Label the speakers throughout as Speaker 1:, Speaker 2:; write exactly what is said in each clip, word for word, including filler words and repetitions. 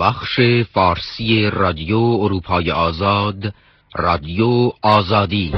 Speaker 1: بخش فارسی رادیو اروپای آزاد، رادیو آزادی.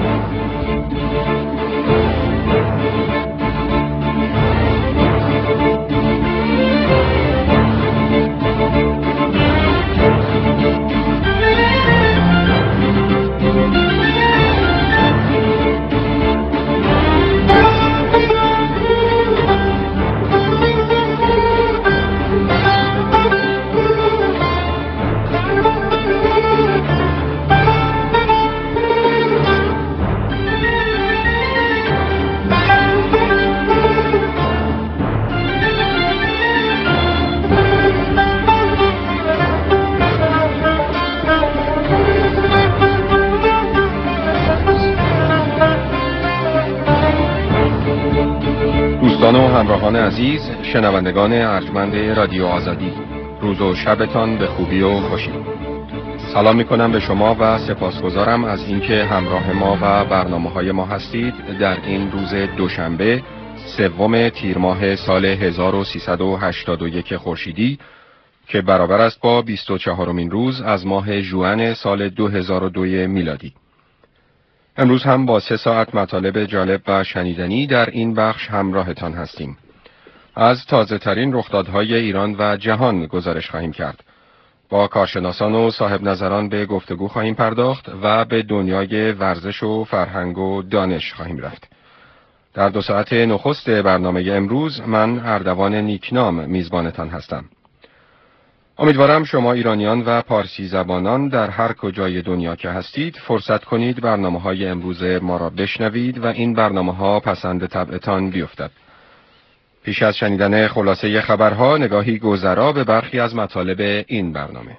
Speaker 2: دوستان و همراهان عزیز، شنوندگان ارجمند رادیو آزادی، روز و شبتان به خوبی و خوشی. سلام میکنم به شما و سپاسگزارم از اینکه همراه ما و برنامه‌های ما هستید در این روز دوشنبه سوم تیر ماه سال هزار و سیصد و هشتاد و یک خورشیدی که برابر است با بیست و چهارمین روز از ماه ژوئن سال دو هزار و دو میلادی. امروز هم با سه ساعت مطالب جالب و شنیدنی در این بخش همراهتان هستیم. از تازه ترین رخدادهای ایران و جهان گزارش خواهیم کرد. با کارشناسان و صاحب نظران به گفتگو خواهیم پرداخت و به دنیای ورزش و فرهنگ و دانش خواهیم رفت. در دو ساعت نخست برنامه امروز من اردوان نیکنام میزبانتان هستم. امیدوارم شما ایرانیان و پارسی زبانان در هر کجای دنیا که هستید فرصت کنید برنامه‌های امروز ما را بشنوید و این برنامه‌ها پسند طبعتان بیفتد. پیش از شنیدن خلاصه خبرها نگاهی گذرا به برخی از مطالب این برنامه.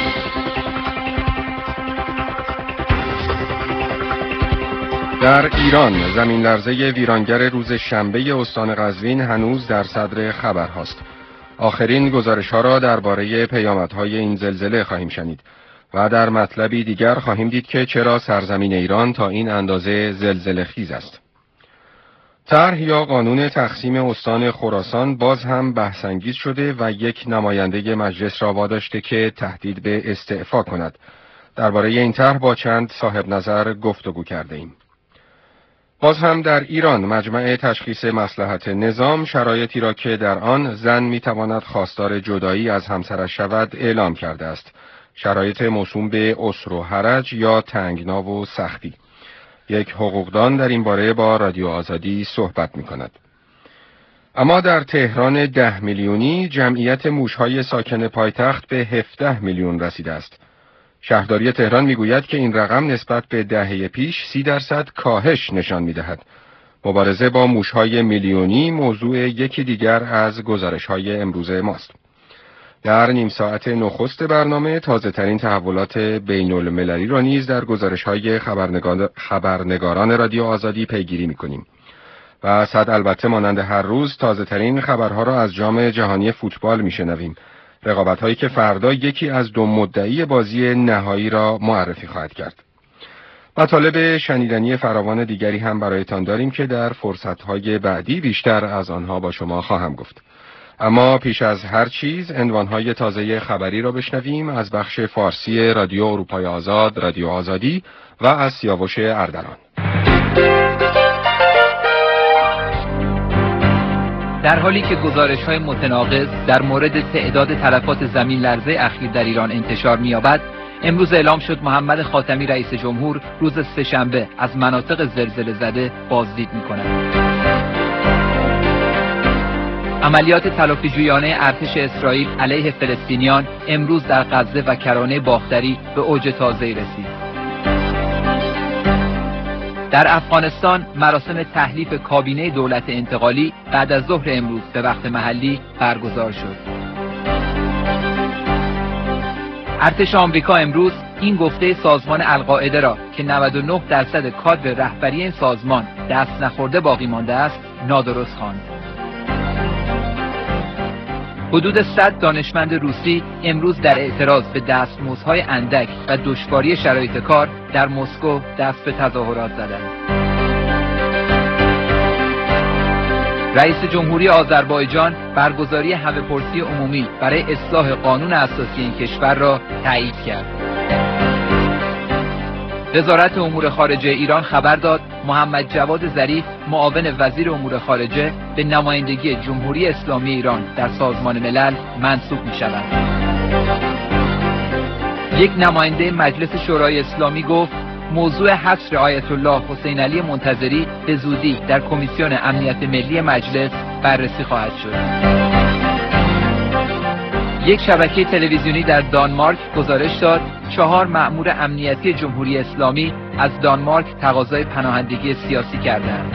Speaker 2: در ایران زمین لرزه ویرانگر روز شنبه استان قزوین هنوز در صدر خبرهاست. آخرین گزارش‌ها را درباره پیامدهای این زلزله خواهیم شنید و در مطلبی دیگر خواهیم دید که چرا سرزمین ایران تا این اندازه زلزله خیز است. طرح یا قانون تقسیم استان خراسان باز هم بحث‌انگیز شده و یک نماینده مجلس را واداشته که تهدید به استعفا کند. درباره این طرح با چند صاحب نظر گفتگو کرده ایم. باز هم در ایران مجمع تشخیص مصلحت نظام شرایطی را که در آن زن میتواند خواستار جدایی از همسرش شود اعلام کرده است. شرایط موسوم به عسر و حرج یا تنگنا و سختی. یک حقوقدان در این باره با رادیو آزادی صحبت می کند. اما در تهران ده میلیونی جمعیت موشهای ساکن پایتخت به هفده میلیون رسیده است. شهرداری تهران میگوید که این رقم نسبت به دهه پیش سی درصد کاهش نشان میدهد. مبارزه با موشهای میلیونی موضوع یکی دیگر از گزارش‌های امروز ماست. در نیم ساعت نخست برنامه تازه ترین تحولات بین المللی را نیز در گزارش‌های خبرنگار... خبرنگاران رادیو آزادی پیگیری می‌کنیم. و صد البته مانند هر روز تازه ترین خبرها را از جام جهانی فوتبال میشنویم. رقابت هایی که فردا یکی از دو مدعی بازی نهایی را معرفی خواهد کرد. مطالب شنیدنی فراوان دیگری هم برایتان داریم که در فرصت‌های بعدی بیشتر از آنها با شما خواهم گفت. اما پیش از هر چیز عنوان‌های تازه خبری را بشنویم از بخش فارسی رادیو اروپای آزاد، رادیو آزادی و از سیاوش اردلان.
Speaker 3: در حالی که گزارش‌های متناقض در مورد تعداد تلفات زمین لرزه اخیر در ایران انتشار می‌یابد، امروز اعلام شد محمد خاتمی رئیس جمهور روز سه‌شنبه از مناطق زلزله زده بازدید می‌کند. عملیات تلافی‌جویانه ارتش اسرائیل علیه فلسطینیان امروز در غزه و کرانه باختری به اوج تازه‌ای رسید. در افغانستان مراسم تحلیف کابینه دولت انتقالی بعد از ظهر امروز به وقت محلی برگزار شد. ارتش آمریکا امروز این گفته سازمان القاعده را که نود و نه درصد کادر رهبری این سازمان دست نخورده باقی مانده است نادرست خواند. حدود صد دانشمند روسی امروز در اعتراض به دستمزدهای اندک و دشواری شرایط کار در مسکو دست به تظاهرات زدند. رئیس جمهوری آذربایجان برگزاری همه‌پرسی عمومی برای اصلاح قانون اساسی این کشور را تایید کرد. وزارت امور خارجه ایران خبر داد محمد جواد ظریف معاون وزیر امور خارجه به نمایندگی جمهوری اسلامی ایران در سازمان ملل منصوب می شود. یک نماینده مجلس شورای اسلامی گفت موضوع حصر آیت الله حسین علی منتظری به زودی در کمیسیون امنیت ملی مجلس بررسی خواهد شد. یک شبکه تلویزیونی در دانمارک گزارش داد چهار مأمور امنیتی جمهوری اسلامی از دانمارک تقاضای پناهندگی سیاسی کردند.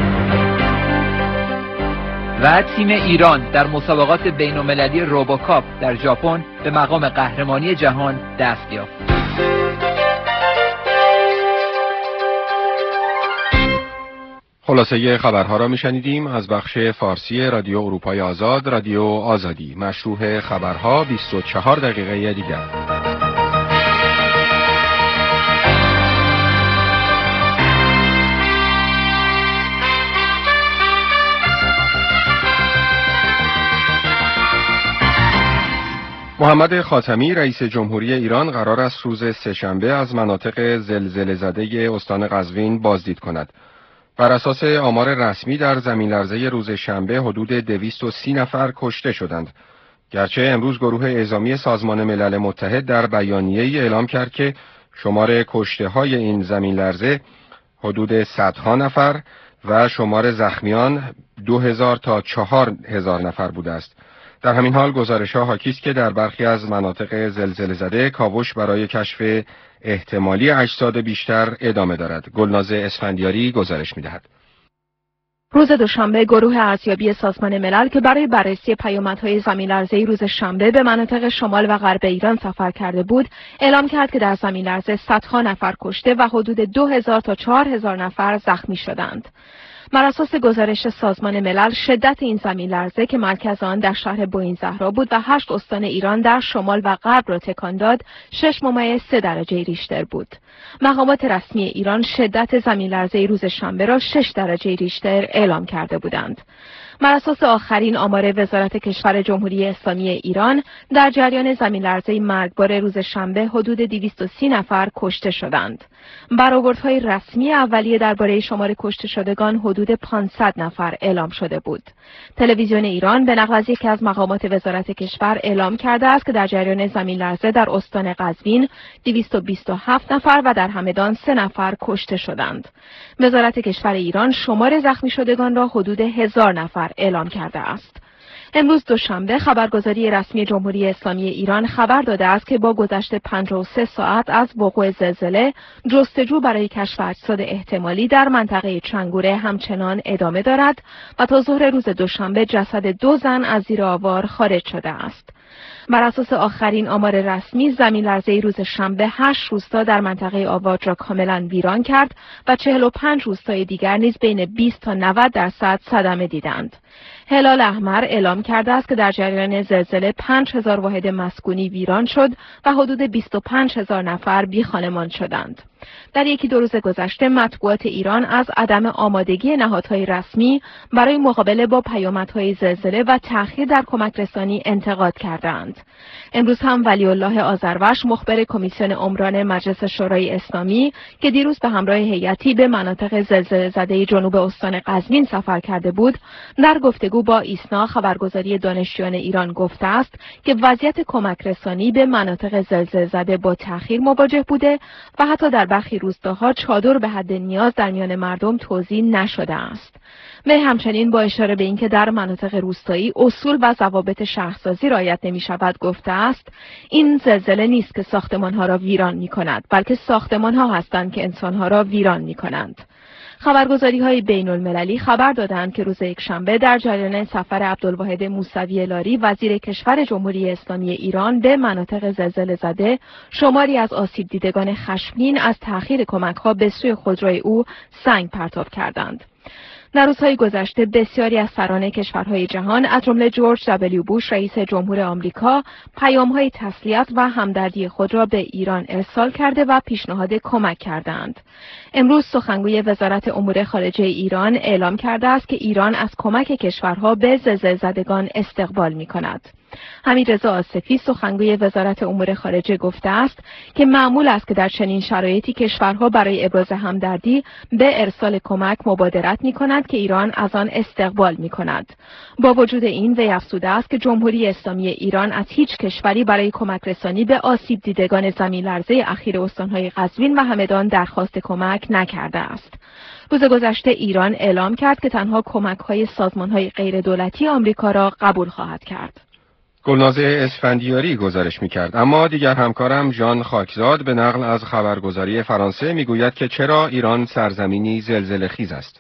Speaker 3: و تیم ایران در مسابقات بین‌المللی روبوکاپ در ژاپن به مقام قهرمانی جهان دست یافت.
Speaker 2: خلاصه خبرها را میشنیدیم از بخش فارسی رادیو اروپای آزاد، رادیو آزادی. مشروح خبرها بیست و چهار دقیقه دیگر. محمد خاتمی رئیس جمهوری ایران قرار است روز سه‌شنبه از مناطق زلزله زده استان قزوین بازدید کند. بر اساس آمار رسمی در زمین لرزه روز شنبه حدود دویست و سی نفر کشته شدند. گرچه امروز گروه اعزامی سازمان ملل متحد در بیانیه‌ای اعلام کرد که شمار کشته‌های این زمین لرزه حدود صدها نفر و شمار زخمیان دو هزار تا چهار هزار نفر بوده است. در همین حال گزارش‌ها حاکی است که در برخی از مناطق زلزله زده کاوش برای کشف احتمالی اجساد بیشتر ادامه دارد. گلناز اسفندیاری گزارش می‌دهد.
Speaker 4: روز دوشنبه گروه ارزیابی سازمان ملل که برای بررسی پیامدهای زمین‌لرزه‌ای روز شنبه به مناطق شمال و غرب ایران سفر کرده بود، اعلام کرد که در زمین‌لرزه صدها نفر کشته و حدود دو هزار تا چهار هزار نفر زخمی شدند. بر اساس گزارش سازمان ملل شدت این زمین لرزه که مرکز آن در شهر بوئین زهرا بود و هشت استان ایران در شمال و غرب را تکان داد، شش ممیز سه درجه ریشتر بود. مقامات رسمی ایران شدت زمین لرزه روز شنبه را شش درجه ریشتر اعلام کرده بودند. بر اساس آخرین آمار وزارت کشور جمهوری اسلامی ایران، در جریان زمین لرزه مرگبار روز شنبه حدود دویست و سی نفر کشته شدند. برآوردهای رسمی اولیه درباره شمار کشته شدگان حدود پانصد نفر اعلام شده بود. تلویزیون ایران به نقل از یکی از مقامات وزارت کشور اعلام کرده است که در جریان زمین لرزه در استان قزوین دویست و بیست و هفت نفر و در همدان سه نفر کشته شدند. وزارت کشور ایران شمار زخمی شدگان را حدود هزار نفر اعلام کرده است. امروز دوشنبه خبرگزاری رسمی جمهوری اسلامی ایران خبر داده است که با گذشت پنجاه و سه ساعت از وقوع زلزله، جستجو برای کشف اجساد احتمالی در منطقه چنگوره همچنان ادامه دارد و تا ظهر روز دوشنبه جسد دو زن از زیر آوار خارج شده است. بر اساس آخرین آمار رسمی، زمین لرزه روز شنبه هشت روستا در منطقه آواد را کاملا ویران کرد و چهل و پنج روستای دیگر نیز بین بیست تا نود درصد صدمه دیدند. هلال احمر اعلام کرده است که در جریان زلزله پنج هزار واحد مسکونی ویران شد و حدود بیست و پنج هزار نفر بی خانمان شدند. در یکی دو روز گذشته مطبوعات ایران از عدم آمادگی نهادهای رسمی برای مقابله با پیامدهای زلزله و تأخیر در کمک رسانی انتقاد کردند. امروز هم ولی الله آذروش مخبر کمیسیون عمران مجلس شورای اسلامی که دیروز به همراه هیئتی به مناطق زلزله زده جنوب استان قزوین سفر کرده بود، در گفتگو با ایسنا خبرگزاری دانشجویان ایران گفته است که وضعیت کمک رسانی به مناطق زلزله زده با تأخیر مواجه بوده و حتی در برخی روستاها چادر به حد نیاز در میان مردم توزیع نشده است. و همچنین با اشاره به اینکه در مناطق روستایی اصول و ضوابط شهرسازی رعایت نمی شود گفته است این زلزله نیست که ساختمانها را ویران می کند، بلکه ساختمانها هستند که انسانها را ویران می کنند. خبرگزاری‌های بین‌المللی خبر دادند که روز یکشنبه در جریان سفر عبدالواحد موسوی لاری وزیر کشور جمهوری اسلامی ایران به مناطق زلزله زده، شماری از آسیب دیدگان خشمگین از تأخیر کمک‌ها به سوی خودروی او سنگ پرتاب کردند. در روزهای گذشته بسیاری از سران کشورهای جهان از جمله جورج دبلیو بوش رئیس جمهور آمریکا پیام‌های تسلیت و همدردی خود را به ایران ارسال کرده و پیشنهاد کمک کردند. امروز سخنگوی وزارت امور خارجه ایران اعلام کرده است که ایران از کمک کشورها به زلزله زدگان استقبال می‌کند. حمیدرضا آصفی سخنگوی وزارت امور خارجه گفته است که معمول است که در چنین شرایطی کشورها برای ابراز همدردی به ارسال کمک مبادرت می‌کنند که ایران از آن استقبال می‌کند. با وجود این وی افزوده است که جمهوری اسلامی ایران از هیچ کشوری برای کمک رسانی به آسیب دیدگان زمین لرزه اخیر استان‌های قزوین و همدان درخواست کمک نکرده است. روز گذشته ایران اعلام کرد که تنها کمک‌های سازمان‌های غیردولتی آمریکا را قبول خواهد کرد.
Speaker 2: گلناز اسفندیاری گزارش می‌کرد. اما دیگر همکارم ژان خاکزاد به نقل از خبرگزاری فرانسه می‌گوید که چرا ایران سرزمینی زلزله‌خیز است.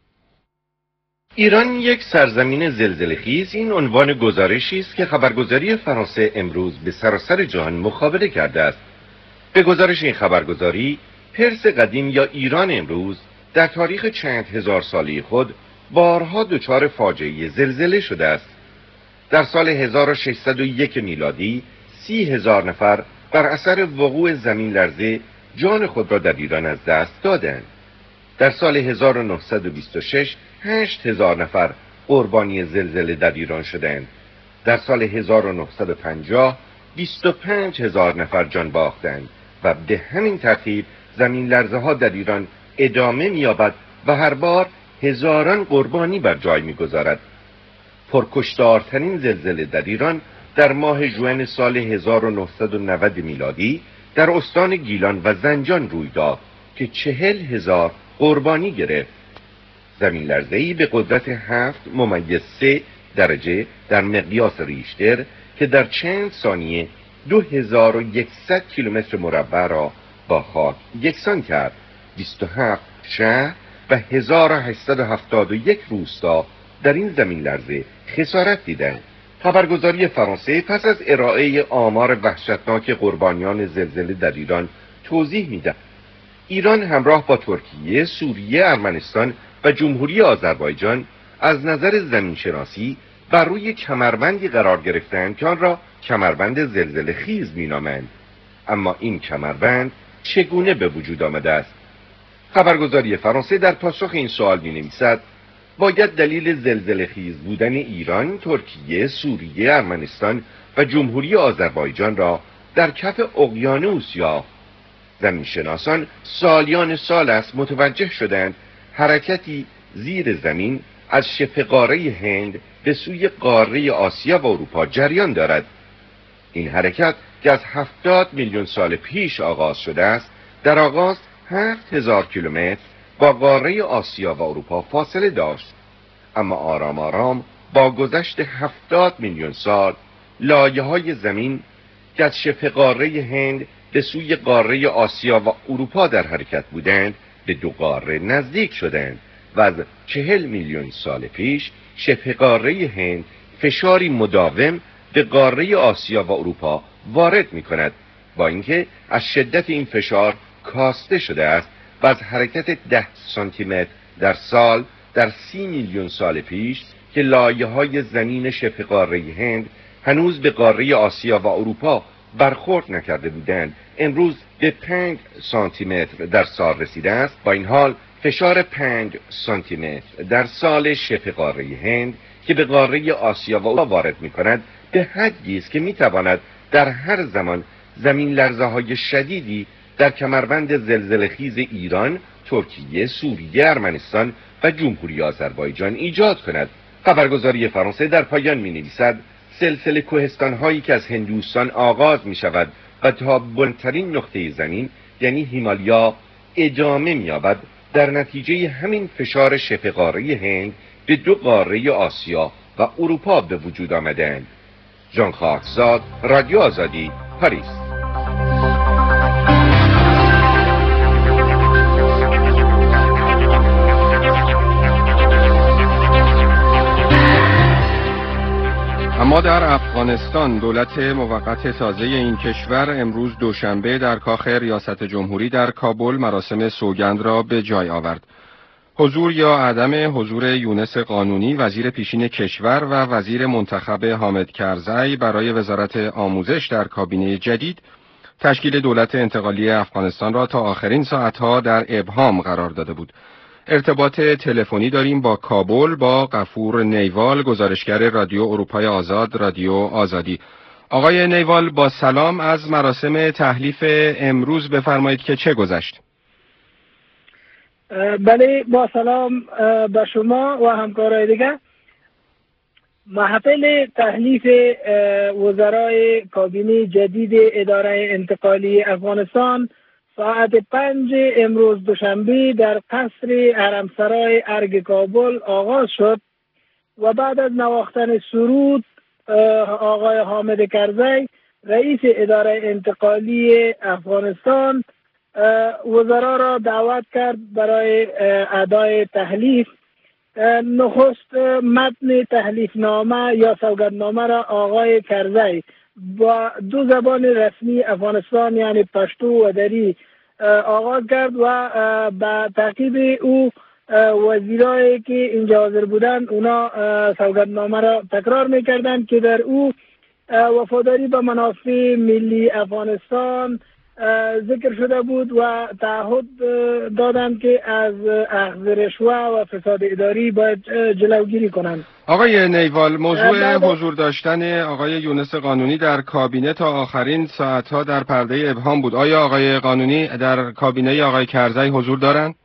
Speaker 5: ایران یک سرزمین زلزله‌خیز، این عنوان گزارشی است که خبرگزاری فرانسه امروز به سراسر جهان مخابره کرده است. به گزارش این خبرگزاری، پرس قدیم یا ایران امروز در تاریخ چند هزار ساله خود بارها دچار فاجعه زلزله شده است. در سال هزار و ششصد و یک میلادی سی هزار نفر بر اثر وقوع زمین لرزه جان خود را در ایران از دست دادند. در سال هزار و نهصد و بیست و شش هشت هزار نفر قربانی زلزله در ایران شدند. در سال هزار و نهصد و پنجاه بیست و پنج هزار نفر جان باختند و به همین ترتیب زمین لرزه ها در ایران ادامه می‌یابد و هر بار هزاران قربانی بر جای می‌گذارد. پرکشتارترین زلزله در ایران در ماه ژوئن سال هزار و نهصد و نود میلادی در استان گیلان و زنجان روی داد که چهل هزار قربانی گرفت. زمین لرزه‌ای به قدرت هفت ممیز سه درجه در مقیاس ریشتر که در چند ثانیه دو هزار و یکصد کیلومتر مربع را با خاک یکسان کرد. بیست و هفت شهر و هزار و هشتصد و هفتاد و یک روستا در این زمین لرزه خسارت دیدند. خبرگزاری فرانسه پس از ارائه آمار وحشتناک قربانیان زلزله در ایران توضیح می‌دهد ایران همراه با ترکیه، سوریه، ارمنستان و جمهوری آذربایجان از نظر زمینشناسی بر روی کمربندی قرار گرفتند که آن را کمربند زلزله خیز می‌نامند. اما این کمربند چگونه به وجود آمده است؟ خبرگزاری فرانسه در پاسخ این سوال می‌نویسد باید دلیل زلزله خیز بودن ایران، ترکیه، سوریه، ارمنستان و جمهوری آذربایجان را در کف اقیانوس یافت. زمینشناسان سالیان سال است متوجه شدند حرکتی زیر زمین از شبه قاره هند به سوی قاره آسیا و اروپا جریان دارد. این حرکت که از هفتاد میلیون سال پیش آغاز شده است، در آغاز هفت هزار کیلومتر با قاره آسیا و اروپا فاصله داشت. اما آرام آرام با گذشت هفتاد میلیون سال لایه‌های زمین که از شبه قاره هند به سوی قاره آسیا و اروپا در حرکت بودند به دو قاره نزدیک شدند و از چهل میلیون سال پیش شبه قاره هند فشاری مداوم به قاره آسیا و اروپا وارد می کند، با اینکه از شدت این فشار کاسته شده است و از حرکت ده سانتی متر در سال در سی میلیون سال پیش که لایه های زمین شبه قاره هند هنوز به قاره آسیا و اروپا برخورد نکرده بودند امروز به پنج سانتی متر در سال رسیده است. با این حال فشار پنج سانتی متر در سال شبه قاره هند که به قاره آسیا و اروپا وارد می کند به حدی است که می تواند در هر زمان زمین لرزه های شدیدی در کمربند زلزله‌خیز ایران، ترکیه، سوریه، ارمنستان و جمهوری آذربایجان ایجاد کند. خبرگزاری فرانسه در پایان می نویسد سلسله کوهستان هایی که از هندوستان آغاز می شود و تا بلندترین نقطه زمین یعنی هیمالیا ادامه می یابد در نتیجه همین فشار شبه قاره هند به دو قاره آسیا و اروپا به وجود آمدند. ژان خاکزاد، رادیو آزادی، پاریس.
Speaker 2: اما در افغانستان دولت موقت تازه این کشور امروز دوشنبه در کاخ ریاست جمهوری در کابل مراسم سوگند را به جای آورد. حضور یا عدم حضور یونس قانونی وزیر پیشین کشور و وزیر منتخب حامد کرزی برای وزارت آموزش در کابینه جدید تشکیل دولت انتقالی افغانستان را تا آخرین ساعتها در ابهام قرار داده بود. ارتباط تلفنی داریم با کابل با غفور نیوال، گزارشگر رادیو اروپای آزاد، رادیو آزادی. آقای نیوال با سلام، از مراسم تحلیف امروز بفرمایید که چه گذشت؟
Speaker 6: بله، با سلام به شما و همکارای دیگه. محفل تحلیف وزرای کابینه جدید اداره انتقالی افغانستان ساعت پنج امروز دوشنبه در قصر حرمسرای ارگ کابل آغاز شد و بعد از نواختن سرود آقای حامد کرزی رئیس اداره انتقالی افغانستان وزرا را دعوت کرد برای ادای تحلیف. نخست متن تحلیفنامه یا سوگندنامه را آقای کرزی با دو زبان رسمی افغانستان یعنی پشتو و دری آغاز کرد و با تعقیب او وزیرایی که اینجا حاضر بودند اونا سوگندنامه را تکرار میکردند که در او وفاداری به منافع ملی افغانستان ذکر شده بود و تعهد دادند که از اخذ رشوه و فساد اداری باید جلوگیری کنند.
Speaker 2: آقای نیوال، موضوع حضور داشتن آقای یونس قانونی در کابینه تا آخرین ساعتها در پرده ابهام بود. آیا آقای قانونی در کابینه آقای کرزی حضور دارند؟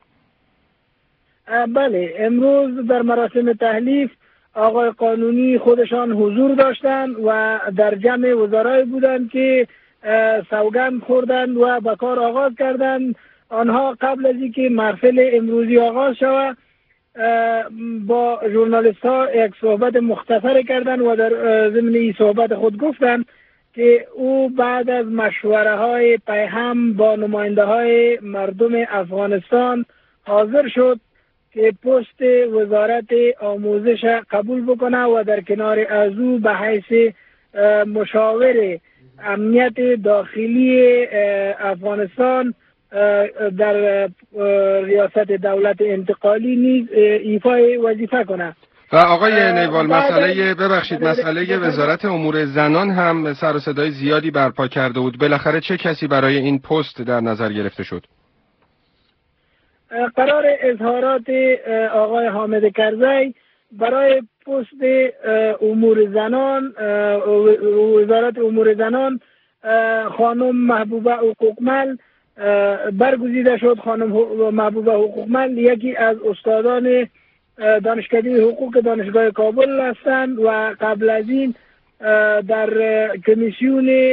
Speaker 6: بله، امروز در مراسم تحلیف آقای قانونی خودشان حضور داشتند و در جمع وزرای بودند که سوگند خوردند و به کار آغاز کردند. آنها قبل از اینکه محفل امروزی آغاز شود با ژورنالیست ها یک صحبت مختصر کردند و در ضمن این صحبت خود گفتند که او بعد از مشوره های پیهم با نماینده های مردم افغانستان حاضر شد که پست وزارت آموزش قبول بکنه و در کنار از او به حیث مشاور امنیت داخلی افغانستان در ریاست دولت انتقالی نیز ایفای وظیفه کنه.
Speaker 2: و آقای نیوال، مسئله ببخشید مسئله وزارت امور زنان هم سر و صدای زیادی برپا کرده بود. بالاخره چه کسی برای این پست در نظر گرفته شد؟
Speaker 6: قرار اظهارات آقای حامد کرزی برای پست امور زنان وزارت امور زنان خانم محبوبه حقوقمل برگزیده شد. خانم محبوبه حقوقمل یکی از استادان دانشکده حقوق دانشگاه کابل هستند و قبل از این در کمیسیون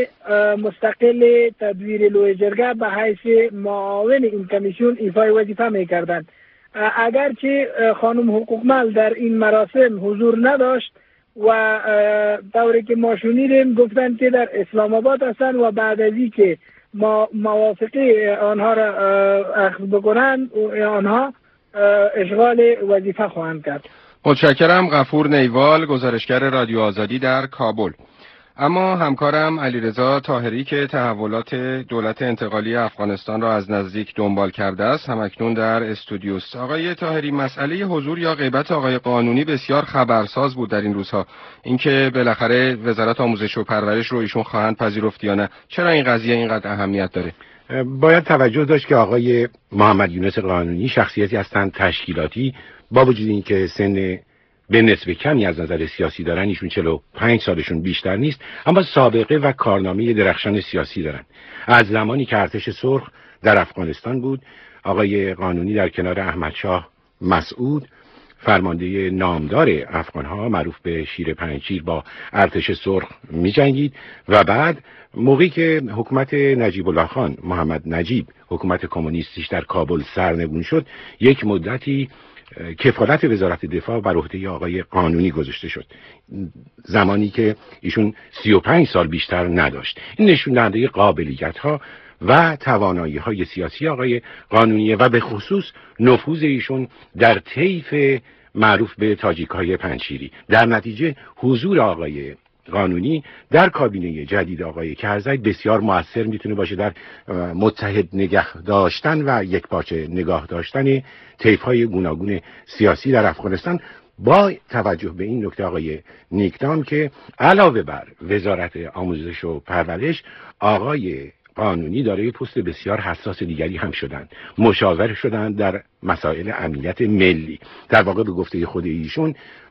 Speaker 6: مستقل تدویر لوی جرگه به حیث معاون این کمیسیون ایفای وظیفه میکردند. اگرچه خانم حقوقمل در این مراسم حضور نداشت و طوری که ما شنیدیم گفتند که در اسلام آباد هستند و بعد از این که ما موافقه آنها را اخذ بکنند آنها اشغال وظیفه خواهند کرد.
Speaker 2: متشکرم. غفور نیوال، گزارشگر رادیو آزادی در کابل. اما همکارم علیرضا طاهری که تحولات دولت انتقالی افغانستان را از نزدیک دنبال کرده است همکنون در استودیوست. آقای طاهری، مسئله حضور یا غیبت آقای قانونی بسیار خبرساز بود در این روزها. اینکه بالاخره وزارت آموزش و پرورش رو ایشون خواهند پذیرفت یا نه، چرا این قضیه اینقدر اهمیت داره؟
Speaker 7: باید توجه داشت که آقای محمد یونس قانونی شخصیتی هستند تشکیلاتی، با وجود اینکه سن به نسبت کمی از نظر سیاسی دارن، ایشون چهل و پنج سالشون بیشتر نیست، اما سابقه و کارنامه درخشان سیاسی دارن. از زمانی که ارتش سرخ در افغانستان بود، آقای قانونی در کنار احمدشاه مسعود فرمانده نامدار افغانها معروف به شیر پنجشیر با ارتش سرخ می جنگید و بعد موقعی که حکومت نجیب الله خان محمد نجیب حکومت کمونیستیش در کابل سرنگون شد، یک مدتی کفالت وزارت دفاع بر عهده آقای قانونی گذاشته شد، زمانی که ایشون سی و پنج سال بیشتر نداشت. این نشون دهنده قابلیت ها و توانایی های سیاسی آقای قانونیه و به خصوص نفوذ ایشون در طیف معروف به تاجیک های پنجشیری. در نتیجه حضور آقای قانونی در کابینه جدید آقای کرزی بسیار موثر میتونه باشه در متحد نگه داشتن و یکپارچه نگاه داشتن طیف‌های گوناگون سیاسی در افغانستان، با توجه به این نکته آقای نیکدام که علاوه بر وزارت آموزش و پرورش، آقای قانونی دارای پست بسیار حساس دیگری هم شدند. مشاور شدند در مسائل امنیت ملی. در واقع به گفته خود ایشون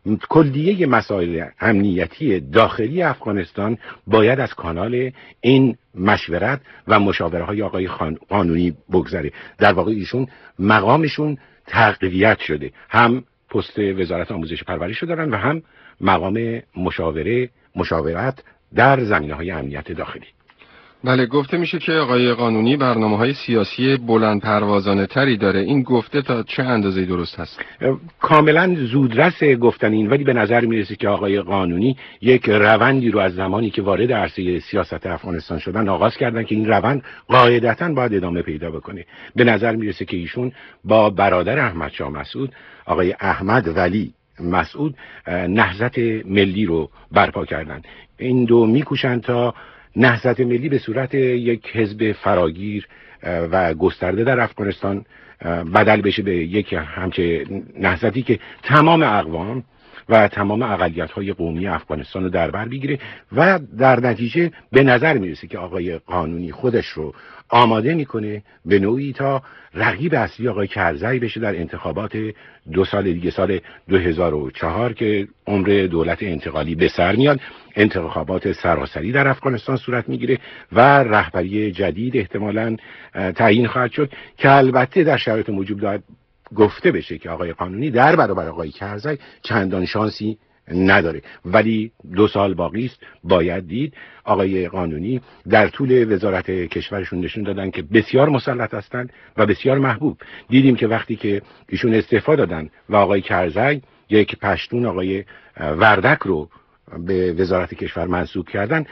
Speaker 7: کلیه مسائل امنیتی داخلی افغانستان باید از کانال این مشورت و مشاوره های آقای قانونی بگذره. در واقع ایشون مقامشون تقویت شده، هم پست وزارت آموزش و پرورش رو دارن و هم مقام مشاوره مشاورت در زمینه‌های امنیت داخلی.
Speaker 2: بله، گفته میشه که آقای قانونی برنامه‌های سیاسی بلند پروازانه تری داره. این گفته تا چه اندازه درست هست؟
Speaker 7: کاملا زودرس گفتن این، ولی به نظر میرسه که آقای قانونی یک روندی رو از زمانی که وارد عرصه سیاست افغانستان شدن آغاز کردن که این روند قاعدتاً باید ادامه پیدا بکنه. به نظر میرسه که ایشون با برادر احمد شاه مسعود، آقای احمد ولی مسعود، نهضت ملی رو برپا کردن. این دو میکوشن تا نهضت ملی به صورت یک حزب فراگیر و گسترده در افغانستان بدل بشه به یک همچه نهضتی که تمام اقوام و تمام اقلیت‌های قومی افغانستان رو در بر بگیره و در نتیجه به نظر میرسه که آقای قانونی خودش رو آماده میکنه به نوعی تا رقیب اصلی آقای کرزی بشه در انتخابات دو سال دیگه، سال دو هزار و چهار که عمر دولت انتقالی به سر میاد. انتخابات سراسری در افغانستان صورت میگیره و رهبری جدید احتمالاً تعیین خواهد شد که البته در شرایط موجود دارد گفته بشه که آقای قانونی در برابر آقای کرزی چندان شانسی نداره، ولی دو سال باقی است. باید دید آقای قانونی در طول وزارت کشورشون نشون دادن که بسیار مسلط هستند و بسیار محبوب. دیدیم که وقتی که ایشون استعفا دادن و آقای کرزی یک پشتون آقای وردک رو به وزارت کشور منصوب کردن،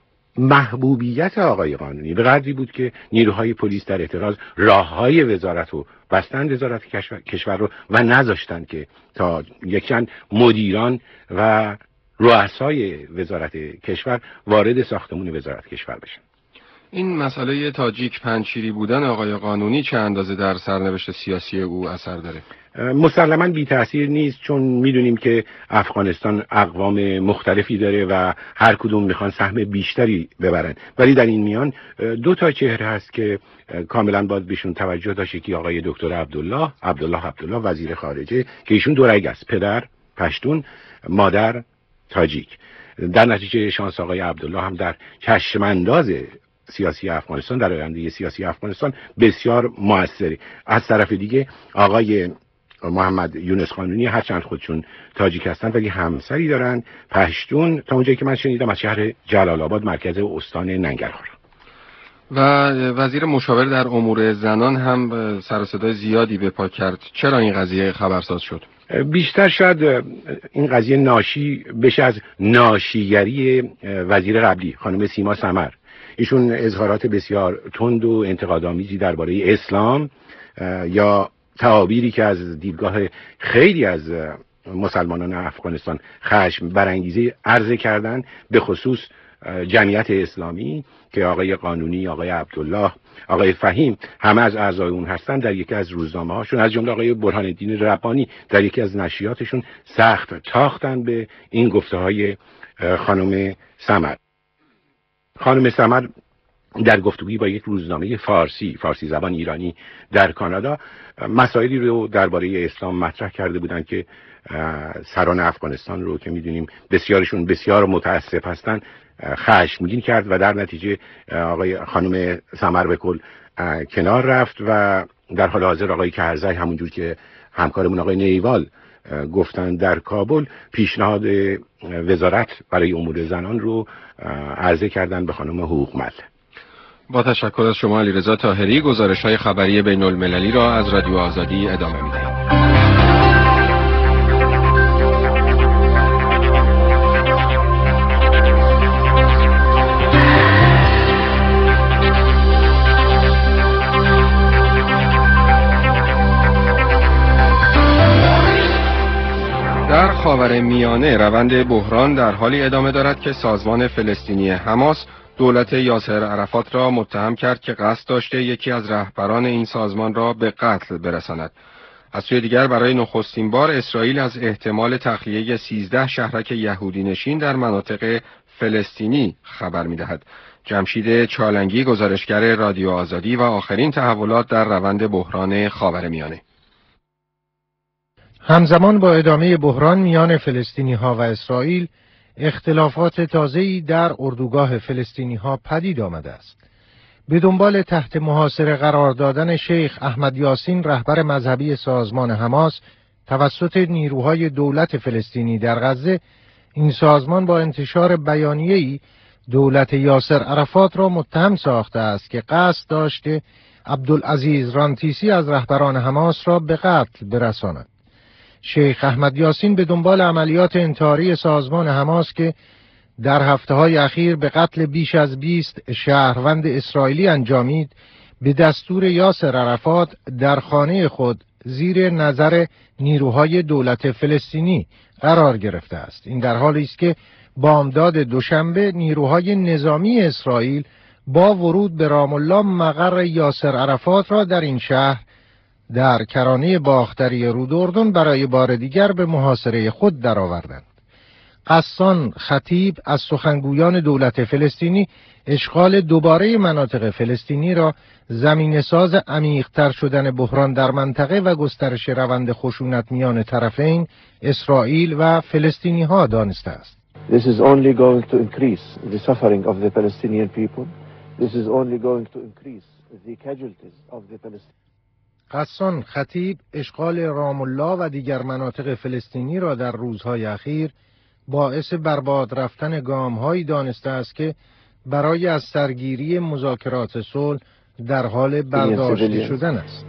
Speaker 7: محبوبیت آقای قانونی به قدری بود که نیروهای پلیس در اعتراض راههای وزارت رو بستن، وزارت کشور رو، و نذاشتن که تا یک چند مدیران و رؤسای وزارت کشور وارد ساختمون وزارت کشور بشن.
Speaker 2: این مسئله تاجیک پنجشیری بودن آقای قانونی چه اندازه در سرنوشت سیاسی او اثر داره؟
Speaker 7: مسلماً بی تأثیر نیست، چون میدونیم که افغانستان اقوام مختلفی داره و هر کدوم میخوان سهم بیشتری ببرن، ولی در این میان دو تا چهره هست که کاملاً باید بهشون توجه داشت. که آقای دکتر عبدالله عبدالله عبدالله وزیر خارجه که ایشون دو رگ است، پدر پشتون، مادر تاجیک. در نتیجه شانس آقای عبدالله هم در چشمانداز سیاسی افغانستان، در آینده سیاسی افغانستان بسیار موثری. از طرف دیگه آقای محمد یونس قانونی هرچند خودشون تاجیک هستن ولی همسری دارن پشتون، تا اونجایی که من شنیدم از شهر جلال آباد مرکز استان ننگرهار.
Speaker 2: و وزیر مشاور در امور زنان هم سر و صدای زیادی به پا کرد. چرا این قضیه خبرساز شد؟
Speaker 7: بیشتر شاید این قضیه ناشی بشه از ناشیگری وزیر قبلی خانم سیما سمر. ایشون اظهارات بسیار تند و انتقادآمیزی درباره اسلام یا تعابیری که از دیدگاه خیلی از مسلمانان افغانستان خشم برانگیزه عرضه کردن، به خصوص جمعیت اسلامی که آقای قانونی، آقای عبدالله، آقای فهیم همه از اعضای اون هستن، در یکی از روزنامه هاشون از جمله آقای برهان الدین ربانی در یکی از نشریاتشون سخت تاختن به این گفته های خانم سمر. خانم سمر در گفتگویی با یک روزنامه فارسی فارسی زبان ایرانی در کانادا مسائلی رو درباره اسلام مطرح کرده بودند که سران افغانستان رو که میدونیم بسیارشون بسیار متاسف هستن خشمگین کرد و در نتیجه آقای خانم سمر به کل کنار رفت و در حال حاضر آقای کرزی همونجور که همکارمون آقای نیوال گفتن در کابل پیشنهاد وزارت برای امور زنان رو عرضه کردن به خانم حقوقمل.
Speaker 2: با تشکر از شما علیرضا طاهری، گزارش‌های خبری بین المللی را از رادیو آزادی ادامه می‌دهیم. در خاورمیانه روند بحران در حالی ادامه دارد که سازمان فلسطینی حماس دولت یاسر عرفات را متهم کرد که قصد داشته یکی از رهبران این سازمان را به قتل برساند. از سوی دیگر برای نخستین بار اسرائیل از احتمال تخلیه سیزده شهرک یهودی نشین در مناطق فلسطینی خبر می‌دهد. جمشید چالنگی، گزارشگر رادیو آزادی و آخرین تحولات در روند بحران خاورمیانه.
Speaker 8: همزمان با ادامه بحران میان فلسطینی‌ها و اسرائیل، اختلافات تازه‌ای در اردوگاه فلسطینی‌ها پدید آمده است. به دنبال تحت محاصره قرار دادن شیخ احمد یاسین، رهبر مذهبی سازمان حماس، توسط نیروهای دولت فلسطینی در غزه، این سازمان با انتشار بیانیه‌ای دولت یاسر عرفات را متهم ساخته است که قصد داشته عبدالعزیز رانتیسی از رهبران حماس را به قتل برساند. شیخ احمد یاسین به دنبال عملیات انتحاری سازمان حماس که در هفته‌های اخیر به قتل بیش از بیست شهروند اسرائیلی انجامید، به دستور یاسر عرفات در خانه خود زیر نظر نیروهای دولت فلسطینی قرار گرفته است. این در حالی است که بامداد دوشنبه نیروهای نظامی اسرائیل با ورود به رام الله مقر یاسر عرفات را در این شهر در کرانه باختری رود اردن برای بار دیگر به محاصره خود درآوردند. قسان خطیب از سخنگویان دولت فلسطینی اشغال دوباره مناطق فلسطینی را زمینه ساز عمیق‌تر شدن بحران در منطقه و گسترش روند خشونت میان طرفین اسرائیل و فلسطینی‌ها دانسته است.
Speaker 9: This is only going to increase the suffering of the Palestinian people. This is only going to increase the casualties of the Palestinians.
Speaker 8: قسان خطیب اشغال رام الله و دیگر مناطق فلسطینی را در روزهای اخیر باعث برباد رفتن گام‌هایی دانسته است که برای از سرگیری مذاکرات صلح در حال برداشته شدن است.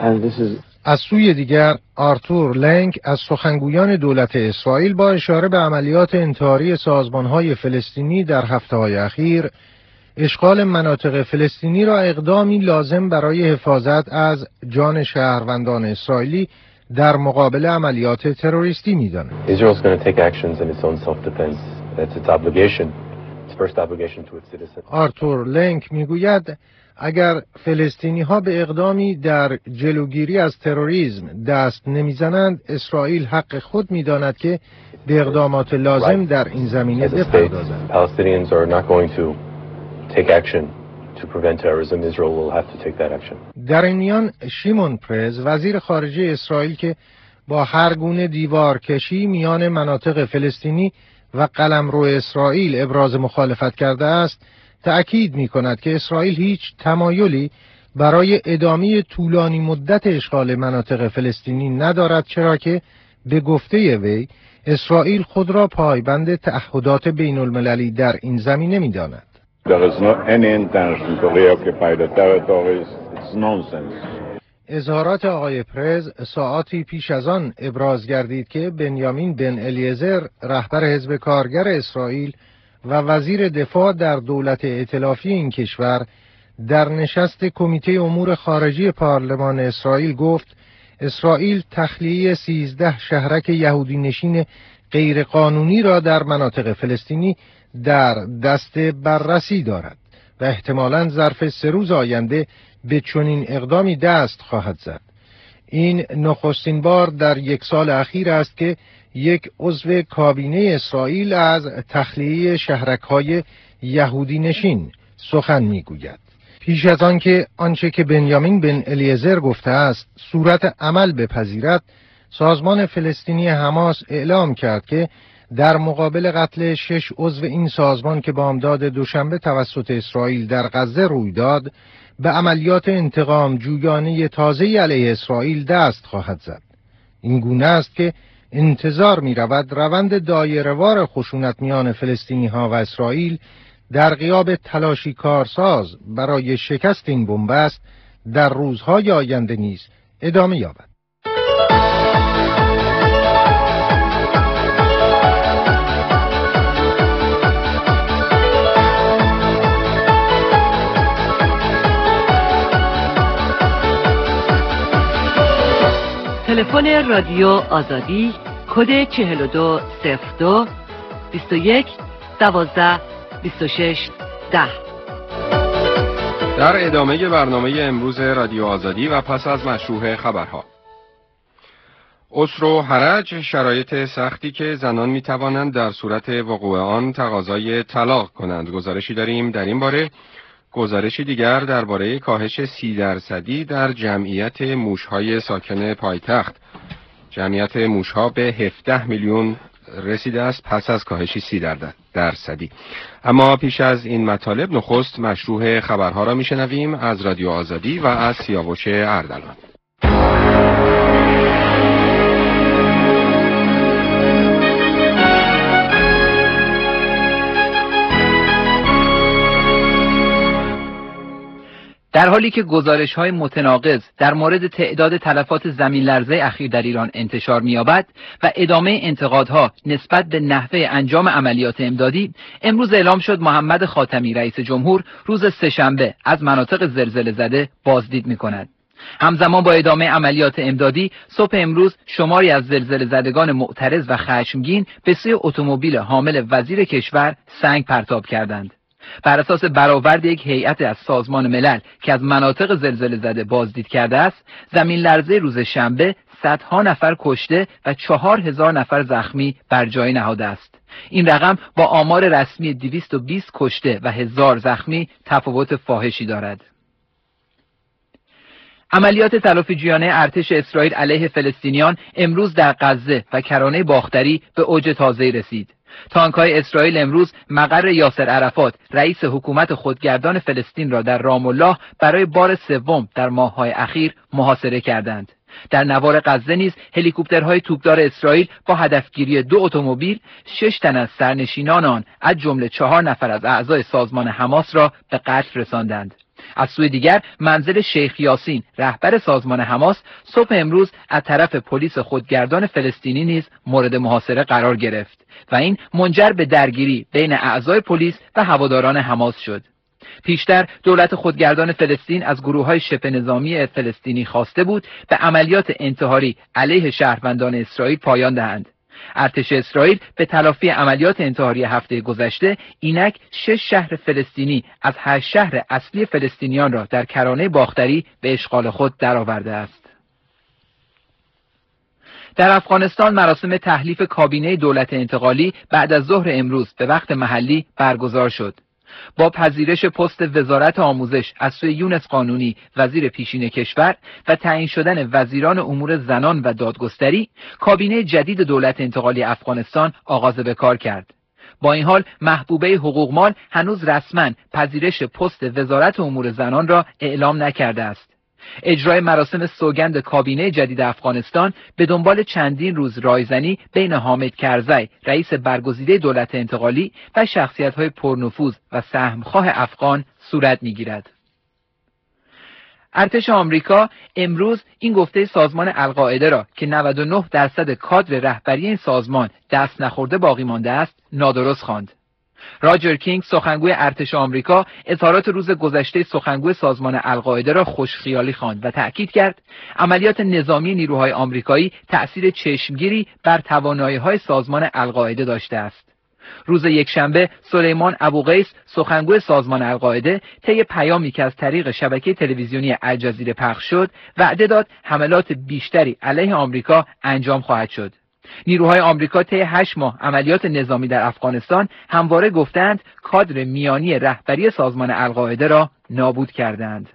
Speaker 8: از سوی دیگر آرتور لنگ از سخنگویان دولت اسرائیل با اشاره به عملیات انتحاری سازمان‌های فلسطینی در هفته‌های اخیر اشغال مناطق فلسطینی را اقدامی لازم برای حفاظت از جان شهروندان اسرائیلی در مقابل عملیات تروریستی می‌داند.
Speaker 10: Israel's going to take actions in its own self-defense. It's its obligation. Its first obligation to its citizens.
Speaker 8: آرتور لنگ میگوید اگر فلسطینی‌ها به اقدامی در جلوگیری از تروریسم دست نمیزنند، اسرائیل حق خود می‌داند که به اقدامات لازم در این زمینه بپردازد.
Speaker 10: Palestinians are not going to take action to prevent terrorism. Israel will have to take that action.
Speaker 8: در این میان شیمون پرز، وزیر خارجه اسرائیل که با هر گونه دیوار کشی میان مناطق فلسطینی و قلمرو اسرائیل ابراز مخالفت کرده است، تأکید می کند که اسرائیل هیچ تمایلی برای ادامه طولانی مدت اشغال مناطق فلسطینی ندارد، چرا که به گفته وی اسرائیل خود را پایبند تعهدات بین المللی در این زمینه می داند.
Speaker 11: There is no any intention to reoccupy the territories. It's nonsense.
Speaker 8: اظهارات آقای پرز ساعاتی پیش از آن ابراز گردید که بنیامین بن الیعزر، رهبر حزب کارگر اسرائیل و وزیر دفاع در دولت ائتلافی این کشور، در نشست کمیته امور خارجی پارلمان اسرائیل گفت اسرائیل تخلیه سیزده شهرک یهودی نشین غیرقانونی را در مناطق فلسطینی در دست بررسی دارد و احتمالاً ظرف سه روز آینده به چنین اقدامی دست خواهد زد. این نخستین بار در یک سال اخیر است که یک عضو کابینه اسرائیل از تخلیه شهرک‌های یهودی نشین سخن می‌گوید. پیش از آن که آنچه که بنیامین بن الیعزر گفته است صورت عمل بپذیرد، سازمان فلسطینی حماس اعلام کرد که در مقابل قتل شش عضو این سازمان که بامداد دوشنبه توسط اسرائیل در غزه روی داد، به عملیات انتقام جویانه تازه‌ای علیه اسرائیل دست خواهد زد. این گونه است که انتظار می رود روند دایره‌وار خشونت میان فلسطینی‌ها و اسرائیل در غیاب تلاشی کارساز برای شکست این بنبست در روزهای آینده نیز ادامه یابد.
Speaker 12: تلفن رادیو آزادی کد چهل و دو صفر دو بیست و یک دوازده بیست و شش ده.
Speaker 2: در ادامه برنامه امروز رادیو آزادی و پس از مشروع خبرها، عسر و حرج، شرایط سختی که زنان می توانند در صورت وقوع آن تقاضای طلاق کنند. گزارشی داریم در این باره. گزارشی دیگر درباره کاهش سی درصدی در جمعیت موشهای ساکن پایتخت. جمعیت موشها به هفده میلیون رسیده است پس از کاهشی سی درصدی. اما پیش از این مطالب نخست مشروع خبرها را میشنویم از رادیو آزادی و از سیاوش اردلان.
Speaker 3: در حالی که گزارش‌های متناقض در مورد تعداد تلفات زمین‌لرزه اخیر در ایران انتشار می‌یابد و ادامه انتقادها نسبت به نحوه انجام عملیات امدادی، امروز اعلام شد محمد خاتمی رئیس جمهور روز سه‌شنبه از مناطق زلزله زده بازدید می‌کند. همزمان با ادامه عملیات امدادی، صبح امروز شماری از زلزله زدگان معترض و خشمگین به سوی اتومبیل حامل وزیر کشور سنگ پرتاب کردند. بر اساس برآورد یک هیئت از سازمان ملل که از مناطق زلزله زده بازدید کرده است، زمین لرزه روز شنبه صدها نفر کشته و چهار هزار نفر زخمی بر جای نهاده است. این رقم با آمار رسمی دویست و بیست کشته و هزار زخمی تفاوت فاحشی دارد. عملیات تلافی‌جویانه ارتش اسرائیل علیه فلسطینیان امروز در غزه و کرانه باختری به اوج تازه‌ای رسید. تانک‌های اسرائیل امروز مقر یاسر عرفات رئیس حکومت خودگردان فلسطین را در رام الله برای بار سوم در ماه‌های اخیر محاصره کردند. در نوار غزه نیز هلیکوپترهای توپدار اسرائیل با هدفگیری دو اتومبیل شش تن از سرنشینان آن از جمله چهار نفر از اعضای سازمان حماس را به قتل رساندند. از سوی دیگر منزل شیخ یاسین رهبر سازمان حماس صبح امروز از طرف پلیس خودگردان فلسطینی نیز مورد محاصره قرار گرفت و این منجر به درگیری بین اعضای پلیس و هواداران حماس شد. پیشتر دولت خودگردان فلسطین از گروه‌های شبه نظامی فلسطینی خواسته بود به عملیات انتحاری علیه شهروندان اسرائیل پایان دهند. ارتش اسرائیل به تلافی عملیات انتحاری هفته گذشته اینک شش شهر فلسطینی از هشت شهر اصلی فلسطینیان را در کرانه باختری به اشغال خود درآورده است. در افغانستان مراسم تحلیف کابینه دولت انتقالی بعد از ظهر امروز به وقت محلی برگزار شد. با پذیرش پست وزارت آموزش از سوی یونس قانونی وزیر پیشین کشور و تعیین شدن وزیران امور زنان و دادگستری، کابینه جدید دولت انتقالی افغانستان آغاز به کار کرد. با این حال محبوبه حقوقمال هنوز رسما پذیرش پست وزارت امور زنان را اعلام نکرده است. اجرای مراسم سوگند کابینه جدید افغانستان به دنبال چندین روز رایزنی بین حامد کرزی رئیس برگزیده دولت انتقالی و شخصیت‌های پرنفوذ و سهمخواه افغان صورت می‌گیرد. ارتش آمریکا امروز این گفته سازمان القاعده را که نود و نه درصد کادر رهبری این سازمان دست نخورده باقی مانده است نادرست خواند. راجر کینگ سخنگوی ارتش آمریکا اظهارات روز گذشته سخنگوی سازمان القاعده را خوشخیالی خواند و تأکید کرد عملیات نظامی نیروهای آمریکایی تأثیر چشمگیری بر توانایی‌های سازمان القاعده داشته است. روز یکشنبه سلیمان ابوقیس سخنگوی سازمان القاعده طی پیامی که از طریق شبکه تلویزیونی الجزیره پخش شد وعده داد حملات بیشتری علیه آمریکا انجام خواهد شد. نیروهای آمریکا طی هشت ماه عملیات نظامی در افغانستان همواره گفتند کادر میانی رهبری سازمان القاعده را نابود کردند.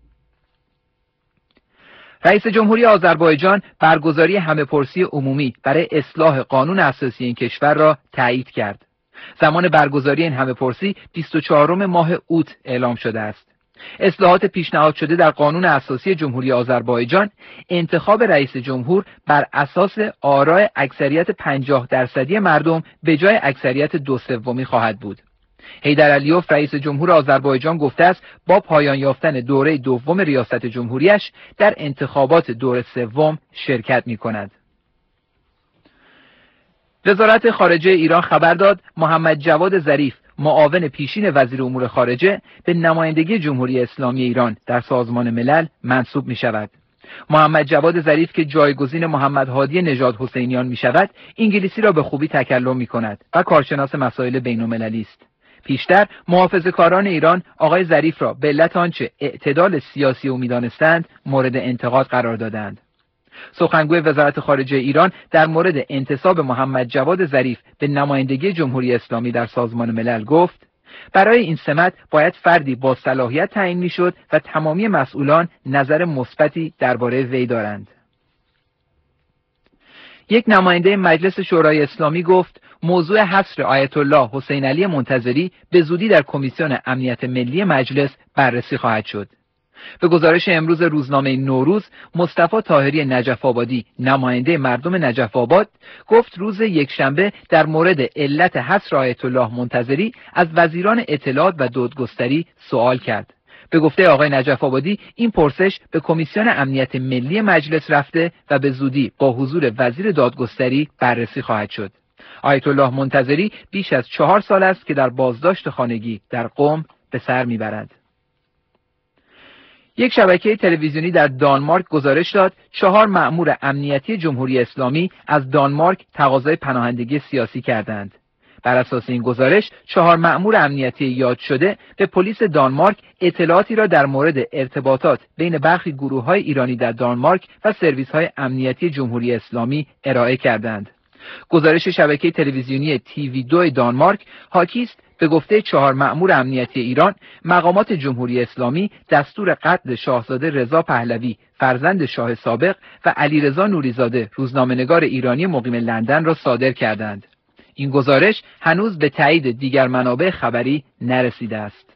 Speaker 3: رئیس جمهوری آذربایجان برگزاری همه‌پرسی عمومی برای اصلاح قانون اساسی این کشور را تایید کرد. زمان برگزاری این همه‌پرسی بیست و چهارم ماه اوت اعلام شده است. اصلاحات پیشنهاد شده در قانون اساسی جمهوری آذربایجان انتخاب رئیس جمهور بر اساس آراء اکثریت پنجاه درصدی مردم به جای اکثریت دو سومی خواهد بود. حیدر علیوف رئیس جمهور آذربایجان گفته است با پایان یافتن دوره دوم ریاست جمهوریش در انتخابات دور سوم شرکت می‌کند. وزارت خارجه ایران خبر داد محمد جواد ظریف معاون پیشین وزیر امور خارجه به نمایندگی جمهوری اسلامی ایران در سازمان ملل منصوب می شود. محمد جواد ظریف که جایگزین محمد هادی نژاد حسینیان می شود، انگلیسی را به خوبی تکلم می کند و کارشناس مسائل بین‌المللی است. پیشتر محافظه‌کاران ایران آقای ظریف را به علت آنچه اعتدال سیاسی او می‌دانستند مورد انتقاد قرار دادند. سخنگوی وزارت خارجه ایران در مورد انتساب محمد جواد ظریف به نمایندگی جمهوری اسلامی در سازمان ملل گفت: برای این سمت باید فردی با صلاحیت تعیین می‌شد و تمامی مسئولان نظر مثبتی درباره وی دارند. یک نماینده مجلس شورای اسلامی گفت موضوع حصر آیت الله حسین علی منتظری به زودی در کمیسیون امنیت ملی مجلس بررسی خواهد شد. به گزارش امروز روزنامه نوروز، مصطفی طاهری نجف آبادی نماینده مردم نجف آباد گفت روز یکشنبه در مورد علت حصر آیت الله منتظری از وزیران اطلاعات و دادگستری سوال کرد. به گفته آقای نجف آبادی این پرسش به کمیسیون امنیت ملی مجلس رفته و به زودی با حضور وزیر دادگستری بررسی خواهد شد. آیت الله منتظری بیش از چهار سال است که در بازداشت خانگی در قم به سر میبرد. یک شبکه تلویزیونی در دانمارک گزارش داد چهار مأمور امنیتی جمهوری اسلامی از دانمارک تقاضای پناهندگی سیاسی کردند. بر اساس این گزارش چهار مأمور امنیتی یاد شده به پلیس دانمارک اطلاعاتی را در مورد ارتباطات بین برخی گروه‌های ایرانی در دانمارک و سرویس‌های امنیتی جمهوری اسلامی ارائه کردند. گزارش شبکه تلویزیونی تی وی دو دانمارک حاکی است به گفته چهار مأمور امنیتی ایران، مقامات جمهوری اسلامی دستور قتل شاهزاده رضا پهلوی فرزند شاه سابق و علیرضا نوریزاده روزنامه‌نگار ایرانی مقیم لندن را صادر کردند. این گزارش هنوز به تایید دیگر منابع خبری نرسیده است.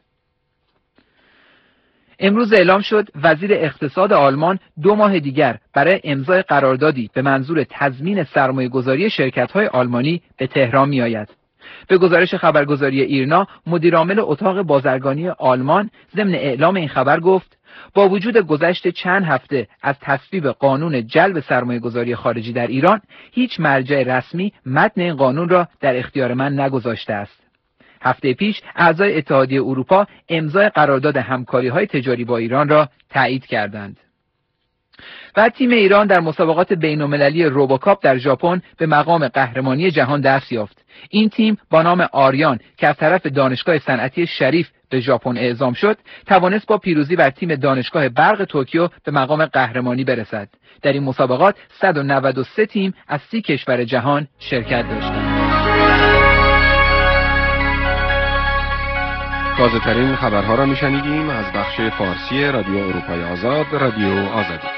Speaker 3: امروز اعلام شد وزیر اقتصاد آلمان دو ماه دیگر برای امضای قراردادی به منظور تضمین سرمایه‌گذاری شرکت‌های آلمانی به تهران می‌آید. به گزارش خبرگزاری ایرنا، مدیرعامل اتاق بازرگانی آلمان ضمن اعلام این خبر گفت: با وجود گذشت چند هفته از تصویب قانون جلب سرمایه‌گذاری خارجی در ایران، هیچ مرجع رسمی متن این قانون را در اختیار من نگذاشته است. هفته پیش اعضای اتحادیه اروپا امضای قرارداد همکاری‌های تجاری با ایران را تایید کردند. و تیم ایران در مسابقات بین‌المللی روبوکاپ در ژاپن به مقام قهرمانی جهان دست یافت. این تیم با نام آریان که از طرف دانشگاه صنعتی شریف به ژاپن اعزام شد، توانست با پیروزی بر تیم دانشگاه برق توکیو به مقام قهرمانی برسد. در این مسابقات صد و نود و سه تیم از سی کشور جهان شرکت داشتند.
Speaker 2: تازه‌ترین خبرها را می‌شنیدیم از بخش فارسی رادیو اروپای آزاد، رادیو آزادی.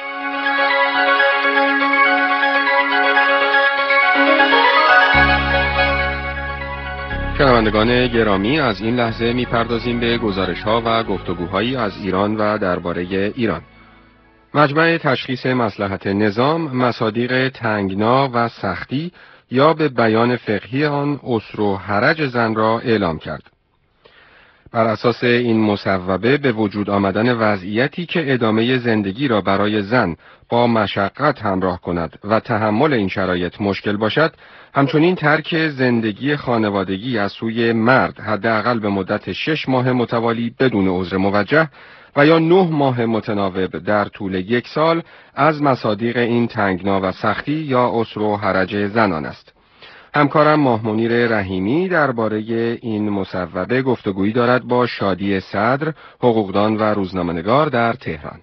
Speaker 2: شنوندگان گرامی، از این لحظه می‌پردازیم به گزارش‌ها و گفتگوهایی از ایران و درباره ایران. مجمع تشخیص مصلحت نظام مصادیق تنگنا و سختی یا به بیان فقهی آن اسر و حرج زن را اعلام کرد. بر اساس این مصوبه به وجود آمدن وضعیتی که ادامه زندگی را برای زن با مشقت همراه کند و تحمل این شرایط مشکل باشد، همچنین ترک زندگی خانوادگی از سوی مرد حداقل به مدت شش ماه متوالی بدون عذر موجه و یا نه ماه متناوب در طول یک سال از مصادیق این تنگنا و سختی یا اسر و حرج زنان است. همکارم ماه منیر رحیمی درباره این مصوبه گفتگویی دارد با شادی صدر، حقوقدان و روزنامه‌نگار در تهران.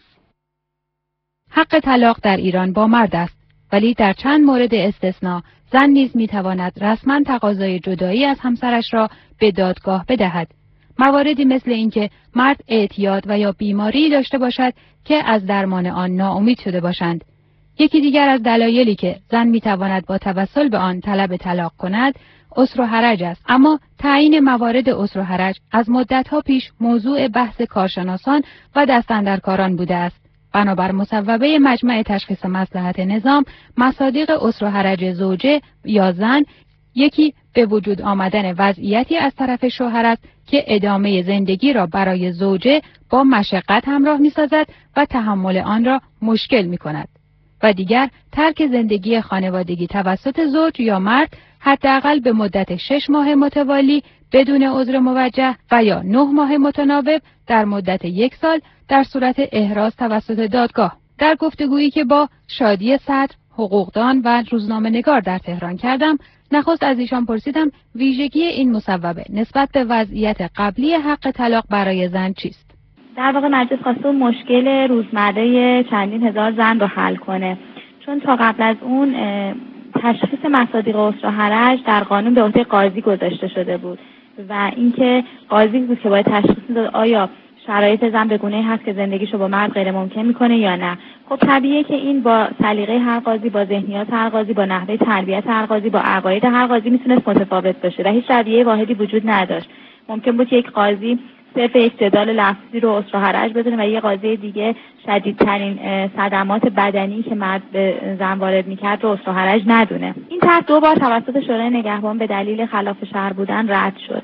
Speaker 13: حق طلاق در ایران با مرد است، ولی در چند مورد استثناء زن نیز میتواند رسما تقاضای جدایی از همسرش را به دادگاه بدهد. مواردی مثل اینکه مرد اعتیاد و یا بیماری داشته باشد که از درمان آن ناامید شده باشند. یکی دیگر از دلایلی که زن میتواند با توسل به آن طلب طلاق کند، اسر و حرج است. اما تعیین موارد اسر و حرج از مدت‌ها پیش موضوع بحث کارشناسان و دستاندرکاران بوده است. بنابر مصوبه مجمع تشخیص مصلحت نظام، مصادیق اسر و حرج زوجه یا زن یکی به وجود آمدن وضعیتی از طرف شوهر است که ادامه زندگی را برای زوجه با مشقت همراه می‌سازد و تحمل آن را مشکل می‌کند. و دیگر ترک زندگی خانوادگی توسط زوج یا مرد حداقل به مدت شش ماه متوالی بدون عذر موجه و یا نه ماه متناوب در مدت یک سال در صورت احراز توسط دادگاه. در گفتگویی که با شادی صدر، حقوقدان و روزنامه‌نگار در تهران کردم، نخست از ایشان پرسیدم ویژگی این مصوبه نسبت به وضعیت قبلی حق طلاق برای زن چیست؟
Speaker 14: در واقع مجلس خواسته مشکل روزمره چندین هزار زن رو حل کنه، چون تا قبل از اون تشخیص مصادیق عسر و حرج در قانون به عهده قاضی گذاشته شده بود و اینکه قاضی بود که باید تشخیص میداد آیا شرایط زن به گونه‌ای هست که زندگیشو با مرد غیر ممکن میکنه یا نه. خب طبیعیه که این با سلیقه هر قاضی، با ذهنیات هر قاضی، با نحوه تربیت هر قاضی، با عقاید هر قاضی میتونست متفاوت باشه و هیچ رویه واحدی وجود نداشت. ممکن بود یک قاضی صرف یک جدال لفظی رو عسر و حرج بدونه و یه قاضی دیگه شدیدترین صدمات بدنی که مرد به زن وارد میکرد رو عسر و حرج ندونه. این طرح دو بار توسط شورای نگهبان به دلیل خلاف شرع بودن رد شد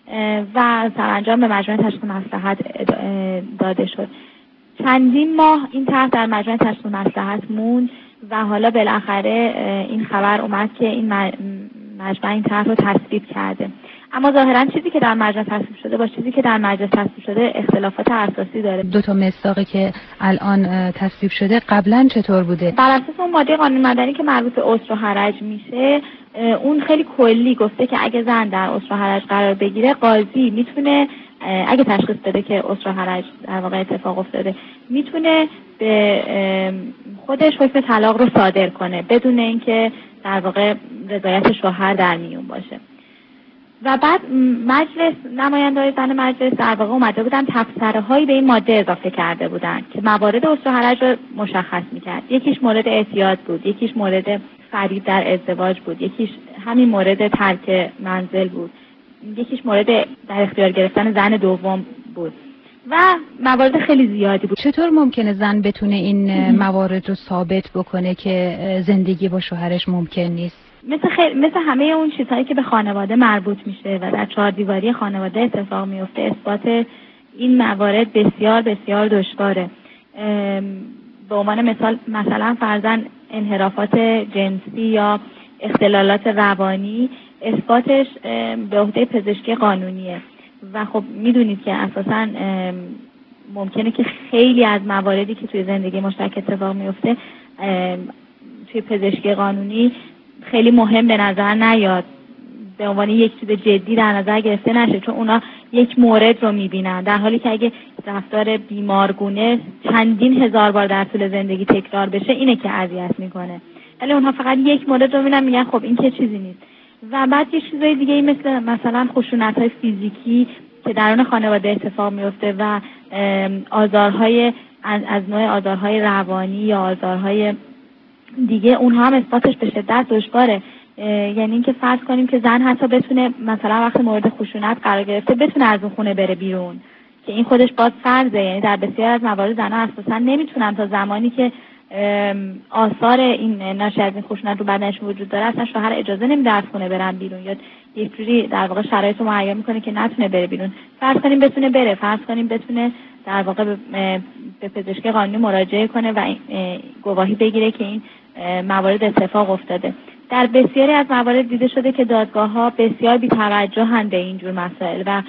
Speaker 14: و سرانجام به مجمع تشخیص مصلحت داده شد. چندین ماه این طرح در مجمع تشخیص مصلحت موند و حالا بالاخره این خبر اومد که این مجمع این طرح رو تصویب کرده. اما ظاهرا چیزی که در مجلس تصویب شده با چیزی که در مجلس تصویب شده اختلافات اساسی داره.
Speaker 13: دو تا مصداقی که الان تصویب شده قبلا چطور بوده؟
Speaker 14: بر اساس اون ماده قانون مدنی که مربوط به عسر و حرج میشه، اون خیلی کلی گفته که اگه زن در عسر و حرج قرار بگیره، قاضی میتونه اگه تشخیص بده که عسر و حرج در واقع اتفاق افتاده، میتونه به خودش حکم طلاق رو صادر کنه بدون اینکه در واقع رضایت شوهر در میون باشه. و بعد مجلس، نماینده‌های زن مجلس در واقع اومده بودن تفسیرهایی به این ماده اضافه کرده بودن که موارد عسر و حرج رو مشخص میکرد. یکیش مورد اعتیاد بود، یکیش مورد فریب در ازدواج بود، یکیش همین مورد ترک منزل بود، یکیش مورد در اختیار گرفتن زن دوم بود و موارد خیلی زیادی بود.
Speaker 13: چطور ممکنه زن بتونه این موارد رو ثابت بکنه که زندگی با شوهرش ممکن نیست؟
Speaker 14: مثل خیلی مثل همه اون چیزهایی که به خانواده مربوط میشه و در چهار دیواری خانواده اتفاق میفته، اثبات این موارد بسیار بسیار دشواره. به عنوان مثال مثلا فرضاً انحرافات جنسی یا اختلالات روانی، اثباتش به عهده پزشکی قانونیه و خب میدونید که اساساً ممکنه که خیلی از مواردی که توی زندگی مشترک اتفاق میفته توی پزشکی قانونی خیلی مهم به نظر نیاد، به عنوان یک چیز جدی در نظر گرفته نشه، چون اونا یک مورد رو میبینن، در حالی که اگه رفتار بیمارگونه چندین هزار بار در طول زندگی تکرار بشه اینه که اذیت میکنه، ولی اونها فقط یک مورد رو میبینن میگن خب این که چیزی نیست. و بعد یه چیزای دیگه مثل مثلا خشونت‌های فیزیکی که درون خانواده اتفاق میفته و آزارهای از نوع آزارهای روانی یا آزارهای دیگه، اونها هم اثباتش به شدت دشواره. یعنی اینکه فرض کنیم که زن حتی بتونه مثلا وقتی مورد خشونت قرار گرفته بتونه از اون خونه بره بیرون، که این خودش باز فرضه. یعنی در بسیار از موارد زنها اساسا نمیتونن تا زمانی که آثار این ناشی از این خشونت رو بدنش وجود داره اصلا شوهر اجازه نمیده از خونه برن بیرون، یا یک جوری در واقع شرایط رو مهیا میکنه که نتونه بره بیرون. فرض کنیم بتونه بره، فرض کنیم بتونه در واقع به پزشک قانونی مراجعه کنه و گواهی بگیره که این موارد اتفاق افتاده. در بسیاری از موارد دیده شده که دادگاه‌ها بسیار بی‌توجهند به این جور مسائل و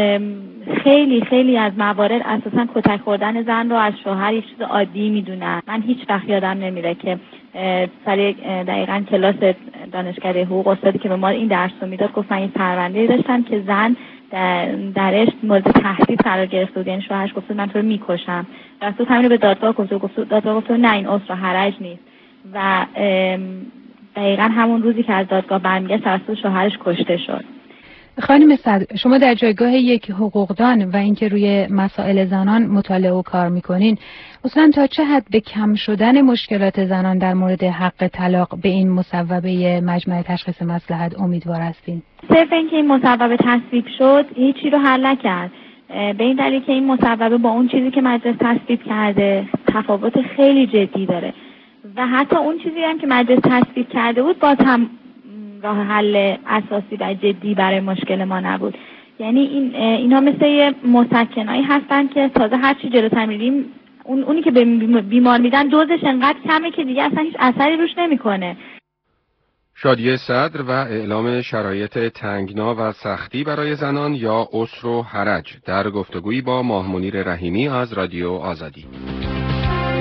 Speaker 14: خیلی خیلی از موارد اساساً کتک خوردن زن رو از شوهر یک چیز عادی میدونن. من هیچ وقت یادم نمیره که سر دقیقاً کلاس دانشکده حقوق استادی که به ما این درس رو میداد گفت من این پرونده‌ای داشتم که زن درش مورد تهدید قرار گرفته بود، یعنی شوهرش گفت من تو رو میکشم. راستش همین رو به دادگاه گفت، گفت دادگاه گفت نه این عسر و حرج نیست و دقیقاً همون روزی که از دادگاه برمیگشت توسط شوهرش کشته شد.
Speaker 13: خانم صدر، شما در جایگاه یک حقوقدان و اینکه روی مسائل زنان مطالعه و کار میکنین، اصلا تا چه حد به کم شدن مشکلات زنان در مورد حق طلاق به این مصوبه مجمع تشخیص مصلحت امیدوار هستین؟
Speaker 14: صرف اینکه این مصوبه تصویب شد هیچی رو حل نکرد، به این دلیل که این مصوبه با اون چیزی که مجلس تصویب کرده تفاوت خیلی جدی داره و حتی اون چیزی هم که مجلس تصویب کرده بود باز هم راه حل اساسی و جدی برای مشکل ما نبود. یعنی این اینا مثل مسکنایی هستن که تازه هر چی جلوتر میریم اون اونی که به بیمار میدن دوزش انقدر کمه که دیگه اصلا هیچ اثری روش نمیکنه.
Speaker 2: شادی صدر و اعلام شرایط تنگنا و سختی برای زنان یا عسر و حرج در گفتگویی با ماه منیر رحیمی از رادیو آزادی.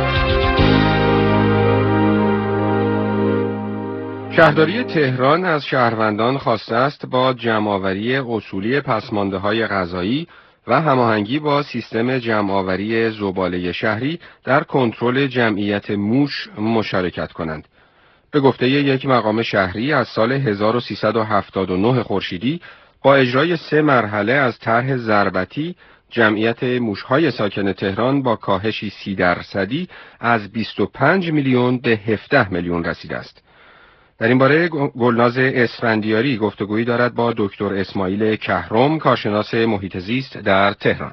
Speaker 2: شهرداری تهران از شهروندان خواسته است با جمع‌آوری اصولی پسمانده‌های غذایی و هماهنگی با سیستم جمع‌آوری زباله شهری در کنترل جمعیت موش مشارکت کنند. به گفته یک مقام شهری از سال هزار و سیصد و هفتاد و نه خورشیدی با اجرای سه مرحله از طرح ضربتی جمعیت موش‌های ساکن تهران با کاهشی سی درصدی از بیست و پنج میلیون به هفده میلیون رسیده است. در این باره گلناز اسفندیاری گفتگویی دارد با دکتر اسماعیل کهرم، کارشناس محیط زیست در تهران.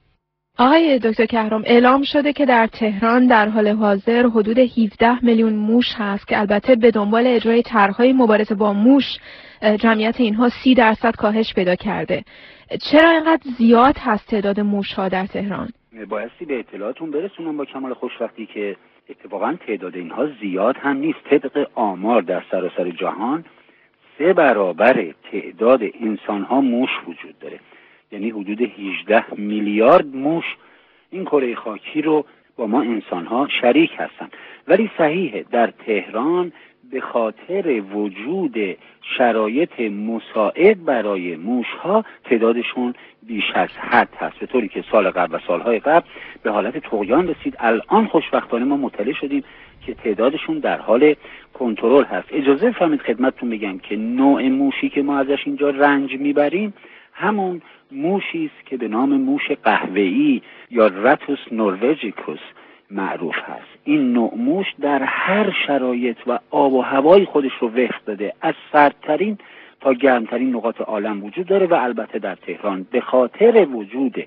Speaker 4: آقای دکتر کهرم، اعلام شده که در تهران در حال حاضر حدود هفده میلیون موش هست که البته به دنبال اجرای طرح‌های مبارزه با موش جمعیت اینها سی درصد کاهش پیدا کرده. چرا اینقدر زیاد هست تعداد موش‌ها در تهران؟
Speaker 15: بایستی به اطلاعاتون برسونم با کمال خوشبختی که اتفاقا تعداد اینها زیاد هم نیست. طبق آمار در سراسر جهان سه برابر تعداد انسان‌ها موش وجود داره، یعنی حدود هجده میلیارد موش این کره خاکی رو با ما انسان‌ها شریک هستن. ولی صحیحه در تهران به خاطر وجود شرایط مساعد برای موش‌ها تعدادشون بیش از حد هست، به طوری که سال قبل و سالهای قبل به حالت طغیان رسید. الان خوشبختانه ما مطلع شدیم که تعدادشون در حال کنترل هست. اجازه فرمایید خدمتتون بگم که نوع موشی که ما ازش اینجا رنج میبریم همون موشی است که به نام موش قهوه‌ای یا راتوس نروژیکوس معروف هست. این نوع موش در هر شرایط و آب و هوای خودش رو وفق داده، از سردترین تا گرمترین نقاط عالم وجود داره و البته در تهران به خاطر وجود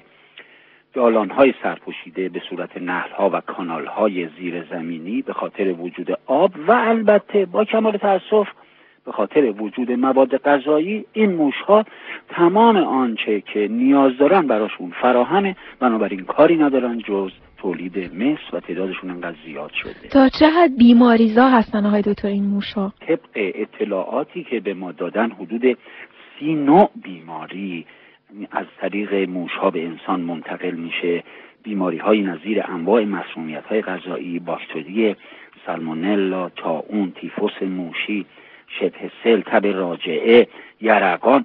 Speaker 15: دالان‌های سرپوشیده به صورت نهرها و کانال‌های زیرزمینی، به خاطر وجود آب و البته با کمال تأسف به خاطر وجود مواد غذایی، این موش‌ها تمام آنچه که نیاز دارن براشون فراهمه، بنابراین کاری ندارن جز تولید مثل و تعدادشون انقدر زیاد شده.
Speaker 4: تا چه حد بیماریزا هستن آقای دکتر این موش‌ها؟
Speaker 15: طبق اطلاعاتی که به ما دادن حدود سی نوع بیماری از طریق موش‌ها به انسان منتقل میشه. بیماری‌های نظیر انواع مسمومیت‌های غذایی، باکتری سالمونلا، طاعون، تیفوس موشی، شبه سل، تب راجعه، یرقان،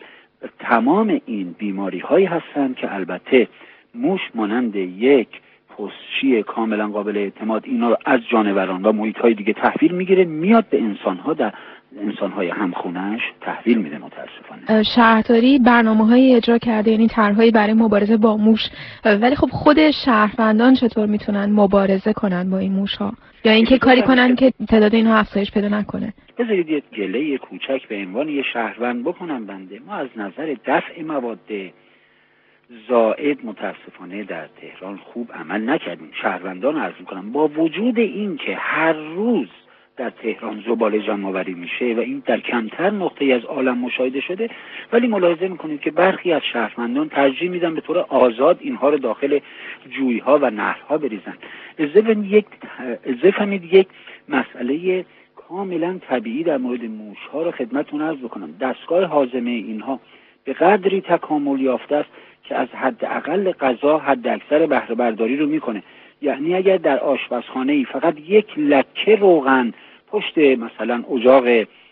Speaker 15: تمام این بیماری‌هایی هستند که البته موش مانند یک پستچی کاملا قابل اعتماد اینا رو از جانوران و محیط‌های دیگه تحویل میگیره، میاد به انسان‌ها، در انسان‌های همخونه‌اش تحویل میده. متأسفانه
Speaker 4: شهرداری برنامه‌هایی اجرا کرده، یعنی طرح‌هایی برای مبارزه با موش، ولی خب خود شهروندان چطور میتونن مبارزه کنن با این موش‌ها یا اینکه کاری کنن که تعداد اینها افزایش پیدا نکنه؟
Speaker 15: بذارید یه گله کوچک به عنوان یه شهروند بکنم بنده. ما از نظر دفع مواد زائد متاسفانه در تهران خوب عمل نکردیم. شهروندان عرض میکنم با وجود این که هر روز در تهران زباله جمع‌آوری میشه و این در کمتر نقطه‌ای از عالم مشاهده شده، ولی ملاحظه میکنید که برخی از شهروندان ترجیح میدن به طور آزاد اینها رو داخل جوی‌ها و نهرها بریزن. اضافه یک اضافه یک مسئله کاملا طبیعی در مورد موش‌ها رو خدمتتون عرض بکنم. دستگاه هاضمه اینها به قدری تکامل یافته است که از حد اقل غذا حد اکثر بهره برداری رو میکنه. یعنی اگر در آشپزخانه ای فقط یک لکه روغن پشت مثلا اجاق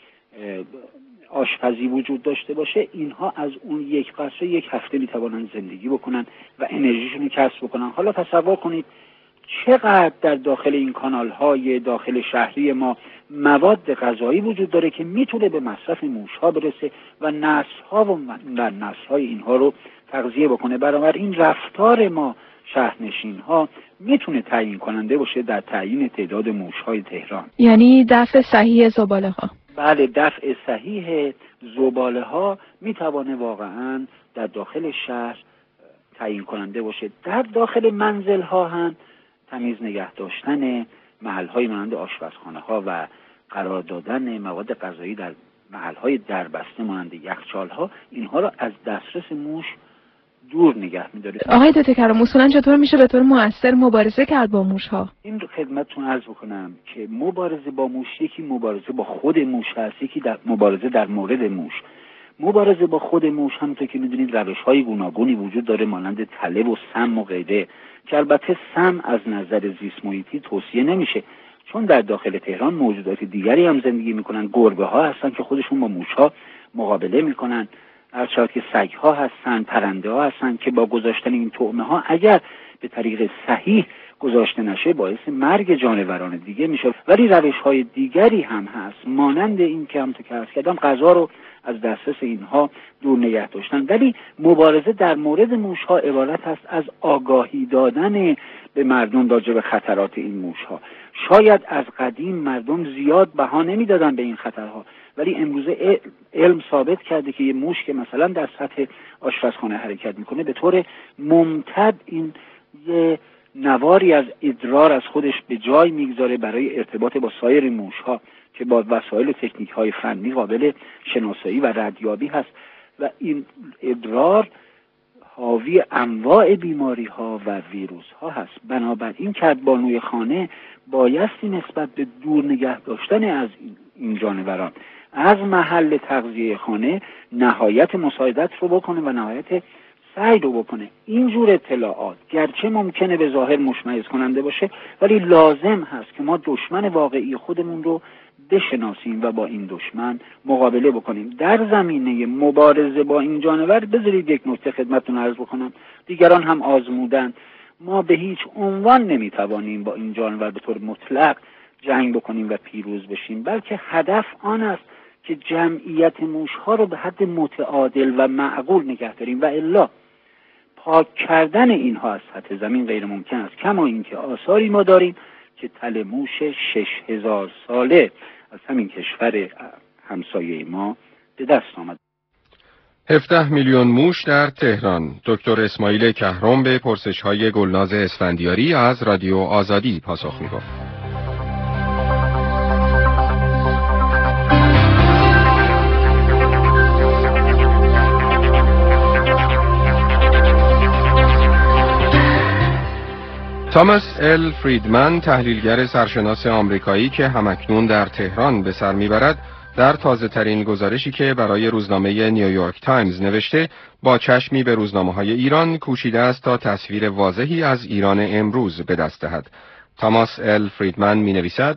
Speaker 15: آشپزی وجود داشته باشه، اینها از اون یک قطره یک هفته میتوانند زندگی بکنن و انرژیشون رو کسب بکنن. حالا تصور کنید چقدر در داخل این کانال های داخل شهری ما مواد غذایی وجود داره که میتونه به مصرف موشها برسه و نسل ها و نسل های اینها رو تغذیه بکنه. برابر این رفتار ما شهرنشین ها میتونه تعیین کننده باشه در تعیین تعداد موشهای تهران.
Speaker 4: یعنی دفع صحیح زباله ها.
Speaker 15: بله، دفع صحیح زباله ها میتوانه واقعا در داخل شهر تعیین کننده باشه. در داخل منزل ها هم تمیز نگه داشتن محل های مانند آشپزخانه ها و قرار دادن مواد غذایی در محل های دربسته مانند یخچال ها، اینها را از دسترس موش دور نگه می‌داره.
Speaker 4: آقای دکتر کهرم، اصولاً چطور میشه به طور مؤثر مبارزه کرد با موش‌ها؟
Speaker 15: این رو خدمتتون عرض بکنم که مبارزه با موش یکی مبارزه با خود موش هست، یکی در مبارزه در مورد موش. مبارزه با خود موش همونطور که میدونید روش‌های گوناگونی وجود داره، مانند تله و سم و غیره، که البته سم از نظر زیست محیطی توصیه نمیشه، چون در داخل تهران موجودات دیگری هم زندگی میکنن. گربه ها هستن که خودشون با موش ها مقابله میکنن، هرچند که سگ ها هستن، پرنده ها هستن که با گذاشتن این طعمه ها اگر به طریق صحیح گذاشته نشه باعث مرگ جانوران دیگه میشه. ولی روش های دیگری هم هست، مانند این که همونطور که عرض کردم غذا رو از دسترس اینها دور نگه داشتن. ولی مبارزه در مورد موش ها عبارت است از آگاهی دادن به مردم راجع به خطرات این موش ها. شاید از قدیم مردم زیاد بها نمیدادن به این خطرها، ولی امروزه علم ثابت کرده که یه موش که مثلا در سطح آشپزخانه حرکت میکنه به طور ممتد این یه نواری از ادرار از خودش به جای میگذاره برای ارتباط با سایر موشها که با وسایل و تکنیک های فنی قابل شناسایی و ردیابی هست و این ادرار حاوی انواع بیماری ها و ویروس ها هست. بنابراین کدبانوی خانه بایستی نسبت به دور نگه داشتن از این جانوران از محل تغذیه خانه نهایت مساعدت رو بکنه و نهایت سعی رو بکنه. اینجور اطلاعات گرچه ممکنه به ظاهر مشمئز کننده باشه، ولی لازم هست که ما دشمن واقعی خودمون رو بشناسیم و با این دشمن مقابله بکنیم. در زمینه مبارزه با این جانور بذارید یک نکته خدمتتون عرض بکنم، دیگران هم آزمودن، ما به هیچ عنوان نمیتوانیم با این جانور به طور مطلق جنگ بکنیم و پیروز بشیم، بلکه هدف آن است که جمعیت موشها رو به حد متعادل و معقول نگه داریم و الا پاک کردن اینها از سطح زمین غیر ممکن است. کما اینکه آثاری ما داریم که تل موش شش هزار ساله از همین کشور همسایه ما به دست آمد.
Speaker 2: هفده میلیون موش در تهران. دکتر اسماعیل کهرم به پرسش‌های گلناز اسفندیاری از رادیو آزادی پاسخ می‌گفت. تاماس ال فریدمن، تحلیلگر سرشناس آمریکایی که همکنون در تهران به سر میبرد، در تازه ترین گزارشی که برای روزنامه نیویورک تایمز نوشته با چشمی به روزنامه‌های ایران کوشیده است تا تصویر واضحی از ایران امروز به دست دهد. تاماس ال فریدمن می نویسد: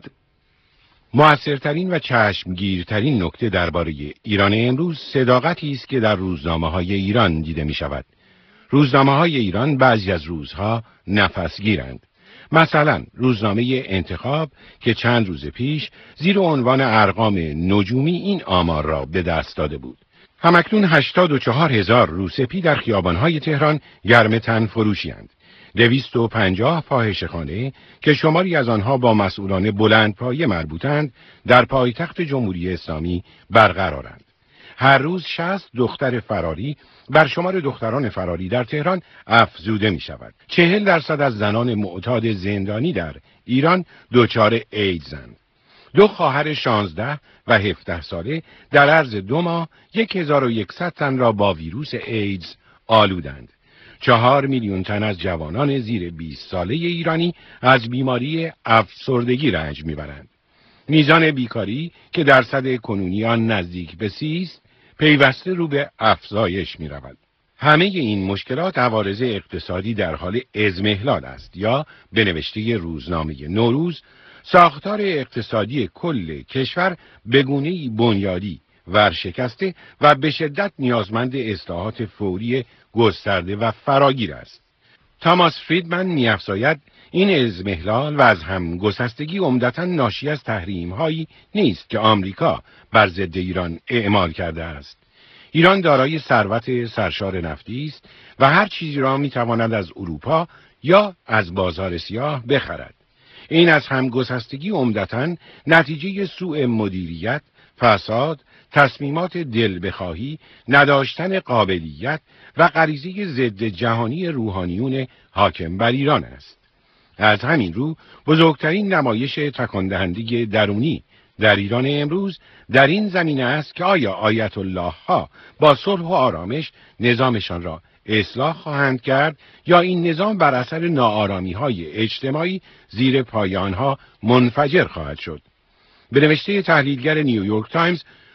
Speaker 7: موثرترین و چشمگیرترین نکته درباره ایران امروز صداقتی است که در روزنامه‌های ایران دیده می شود. روزنامه‌های ایران بعضی از روزها نفس گیرند. مثلا روزنامه انتخاب که چند روز پیش زیر عنوان ارقام نجومی این آمار را به دست داده بود. همکنون هشتاد و چهار هزار روسپی در خیابان‌های تهران گرم تن فروشی‌اند. دویست و پنجاه فاحشه‌خانه که شماری از آنها با مسئولان بلندپایه مربوطند در پایتخت جمهوری اسلامی برقرارند. هر روز شصت دختر فراری بر شمار دختران فراری در تهران افزوده می شود. چهل درصد از زنان معتاد زندانی در ایران دچار ایدزند. دو خواهر شانزده و هفده ساله در عرض دو ماه یک هزار و یکصد تن را با ویروس ایدز آلودند. چهار میلیون تن از جوانان زیر بیست ساله ایرانی از بیماری افسردگی رنج میبرند. میزان بیکاری که درصد کنونی آن نزدیک به سی است، پیوسته رو به افزایش می رود. همه این مشکلات عوارض اقتصادی در حال اضمحلال است یا به نوشته روزنامه نوروز ساختار اقتصادی کل کشور به گونه‌ای بنیادی ورشکسته و به شدت نیازمند اصلاحات فوری گسترده و فراگیر است. تاماس فریدمن می‌افزاید این اضمحلال و از هم گسستگی عمدتاً ناشی از تحریم‌هایی نیست که آمریکا بر ضد ایران اعمال کرده است. ایران دارای ثروت سرشار نفتی است و هر چیزی را می‌تواند از اروپا یا از بازار سیاه بخرد. این از هم گسستگی عمدتاً نتیجه سوء مدیریت، فساد، تصمیمات دل بخواهی، نداشتن قابلیت و غریزه ضد جهانی روحانیون حاکم بر ایران است. از همین رو بزرگترین نمایش تکان دهنده درونی در ایران امروز در این زمینه است که آیا آیت الله ها با صلح و آرامش نظامشان را اصلاح خواهند کرد یا این نظام بر اثر ناآرامی های اجتماعی زیر پای آنها منفجر خواهد شد. به نوشته تحلیلگر نیویورک تایمز،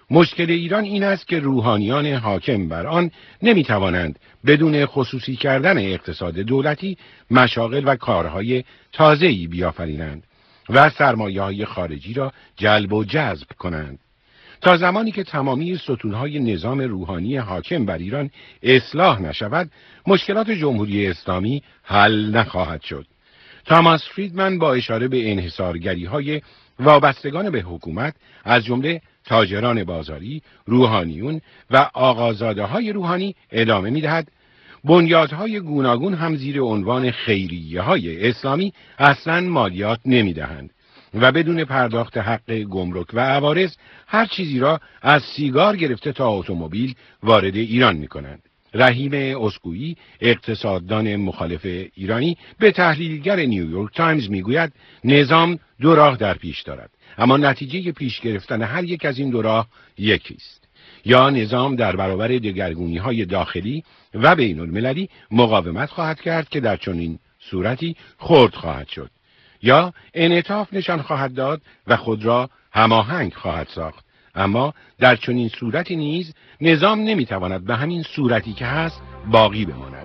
Speaker 7: مشکل ایران این است که روحانیان حاکم بر آن نمیتوانند بدون خصوصی کردن اقتصاد دولتی مشاغل و کارهای تازه‌ای بیافرینند و سرمایه‌های خارجی را جلب و جذب کنند. تا زمانی که تمامی ستونهای نظام روحانی حاکم بر ایران اصلاح نشود، مشکلات جمهوری اسلامی حل نخواهد شد. تاماس فریدمن با اشاره به انحصارگری‌های وابستگان به حکومت از جمله تاجران بازاری، روحانیون و آقازاده‌های روحانی ادامه می‌دهد: بنیادهای گوناگون هم زیر عنوان خیریه‌های اسلامی اصلاً مالیات نمی‌دهند و بدون پرداخت حق گمرک و عوارض هر چیزی را از سیگار گرفته تا اتومبیل وارد ایران می‌کنند. رحیم اسکویی، اقتصاددان مخالف ایرانی، به تحلیلگر نیویورک تایمز میگوید نظام دو راه در پیش دارد، اما نتیجه پیش گرفتن هر یک از این دو راه یکی است. یا نظام در برابر دگرگونی‌های داخلی و بین المللی مقاومت خواهد کرد که در چنین صورتی خرد خواهد شد، یا انعطاف نشان خواهد داد و خود را هماهنگ خواهد ساخت. اما در چنین صورتی نیز نظام نمیتواند به همین صورتی که هست باقی بماند.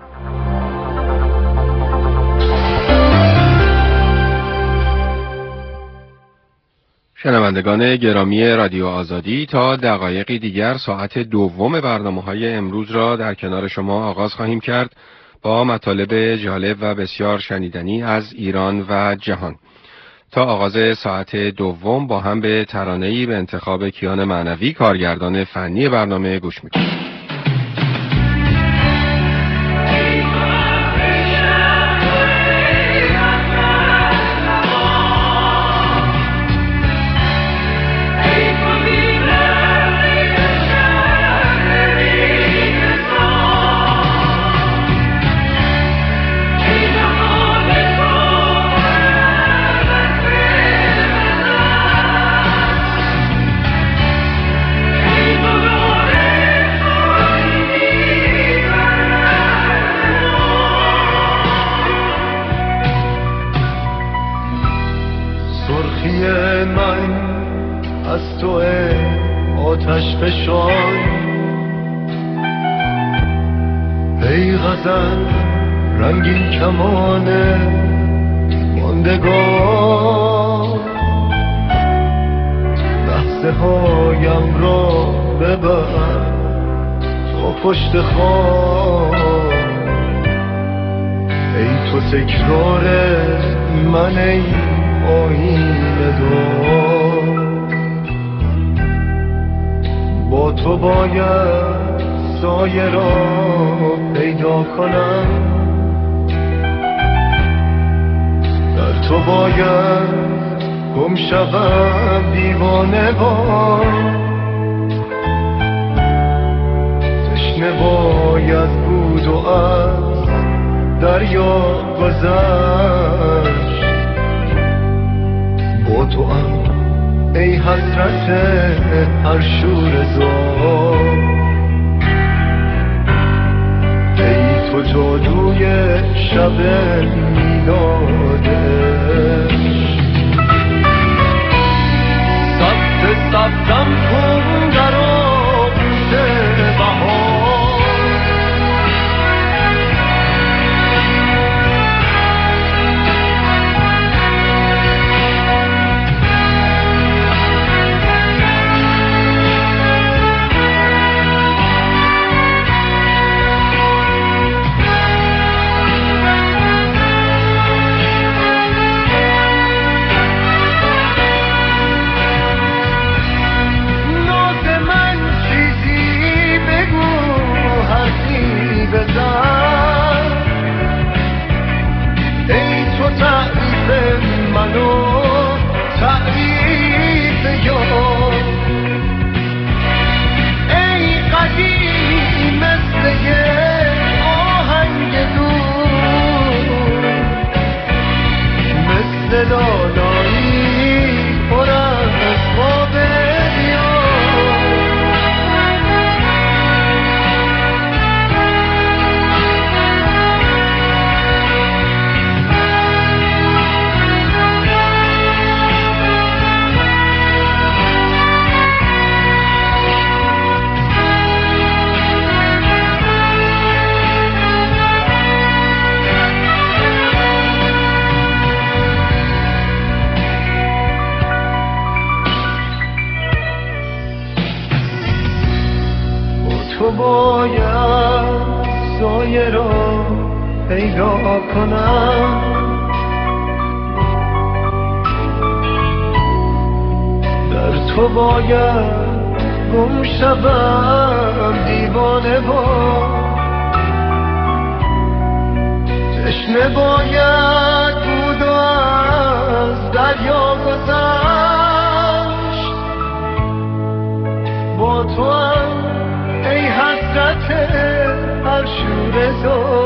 Speaker 2: شنوندگان گرامی رادیو آزادی، تا دقایقی دیگر ساعت دوم برنامه‌های امروز را در کنار شما آغاز خواهیم کرد با مطالب جالب و بسیار شنیدنی از ایران و جهان. تا آغاز ساعت دوم با هم به ترانه‌ای به انتخاب کیان معنوی، کارگردان فنی برنامه، گوش می‌کنیم.
Speaker 16: آتش فشان ای غزل رنگین کمان ماندگار، لحظه هایم را ببر تا پشت خان، ای تو تکرار من ای آینه دار، با تو باید سایه را پیدا کنم، در تو باید گم شوم دیوانه وار، تشنه باید بود و از دریا گذشت، با تو هم ای حسرت هر شور زار، ای تو جادوی شب میلادش، سبت سبتم کن در آغوش بهار، مایه را پیدا کنم. در تو باید گم شوم دیوانه با تشنه باید بود و از دریا گذشت. با تو هم ای حسرت هر شور تو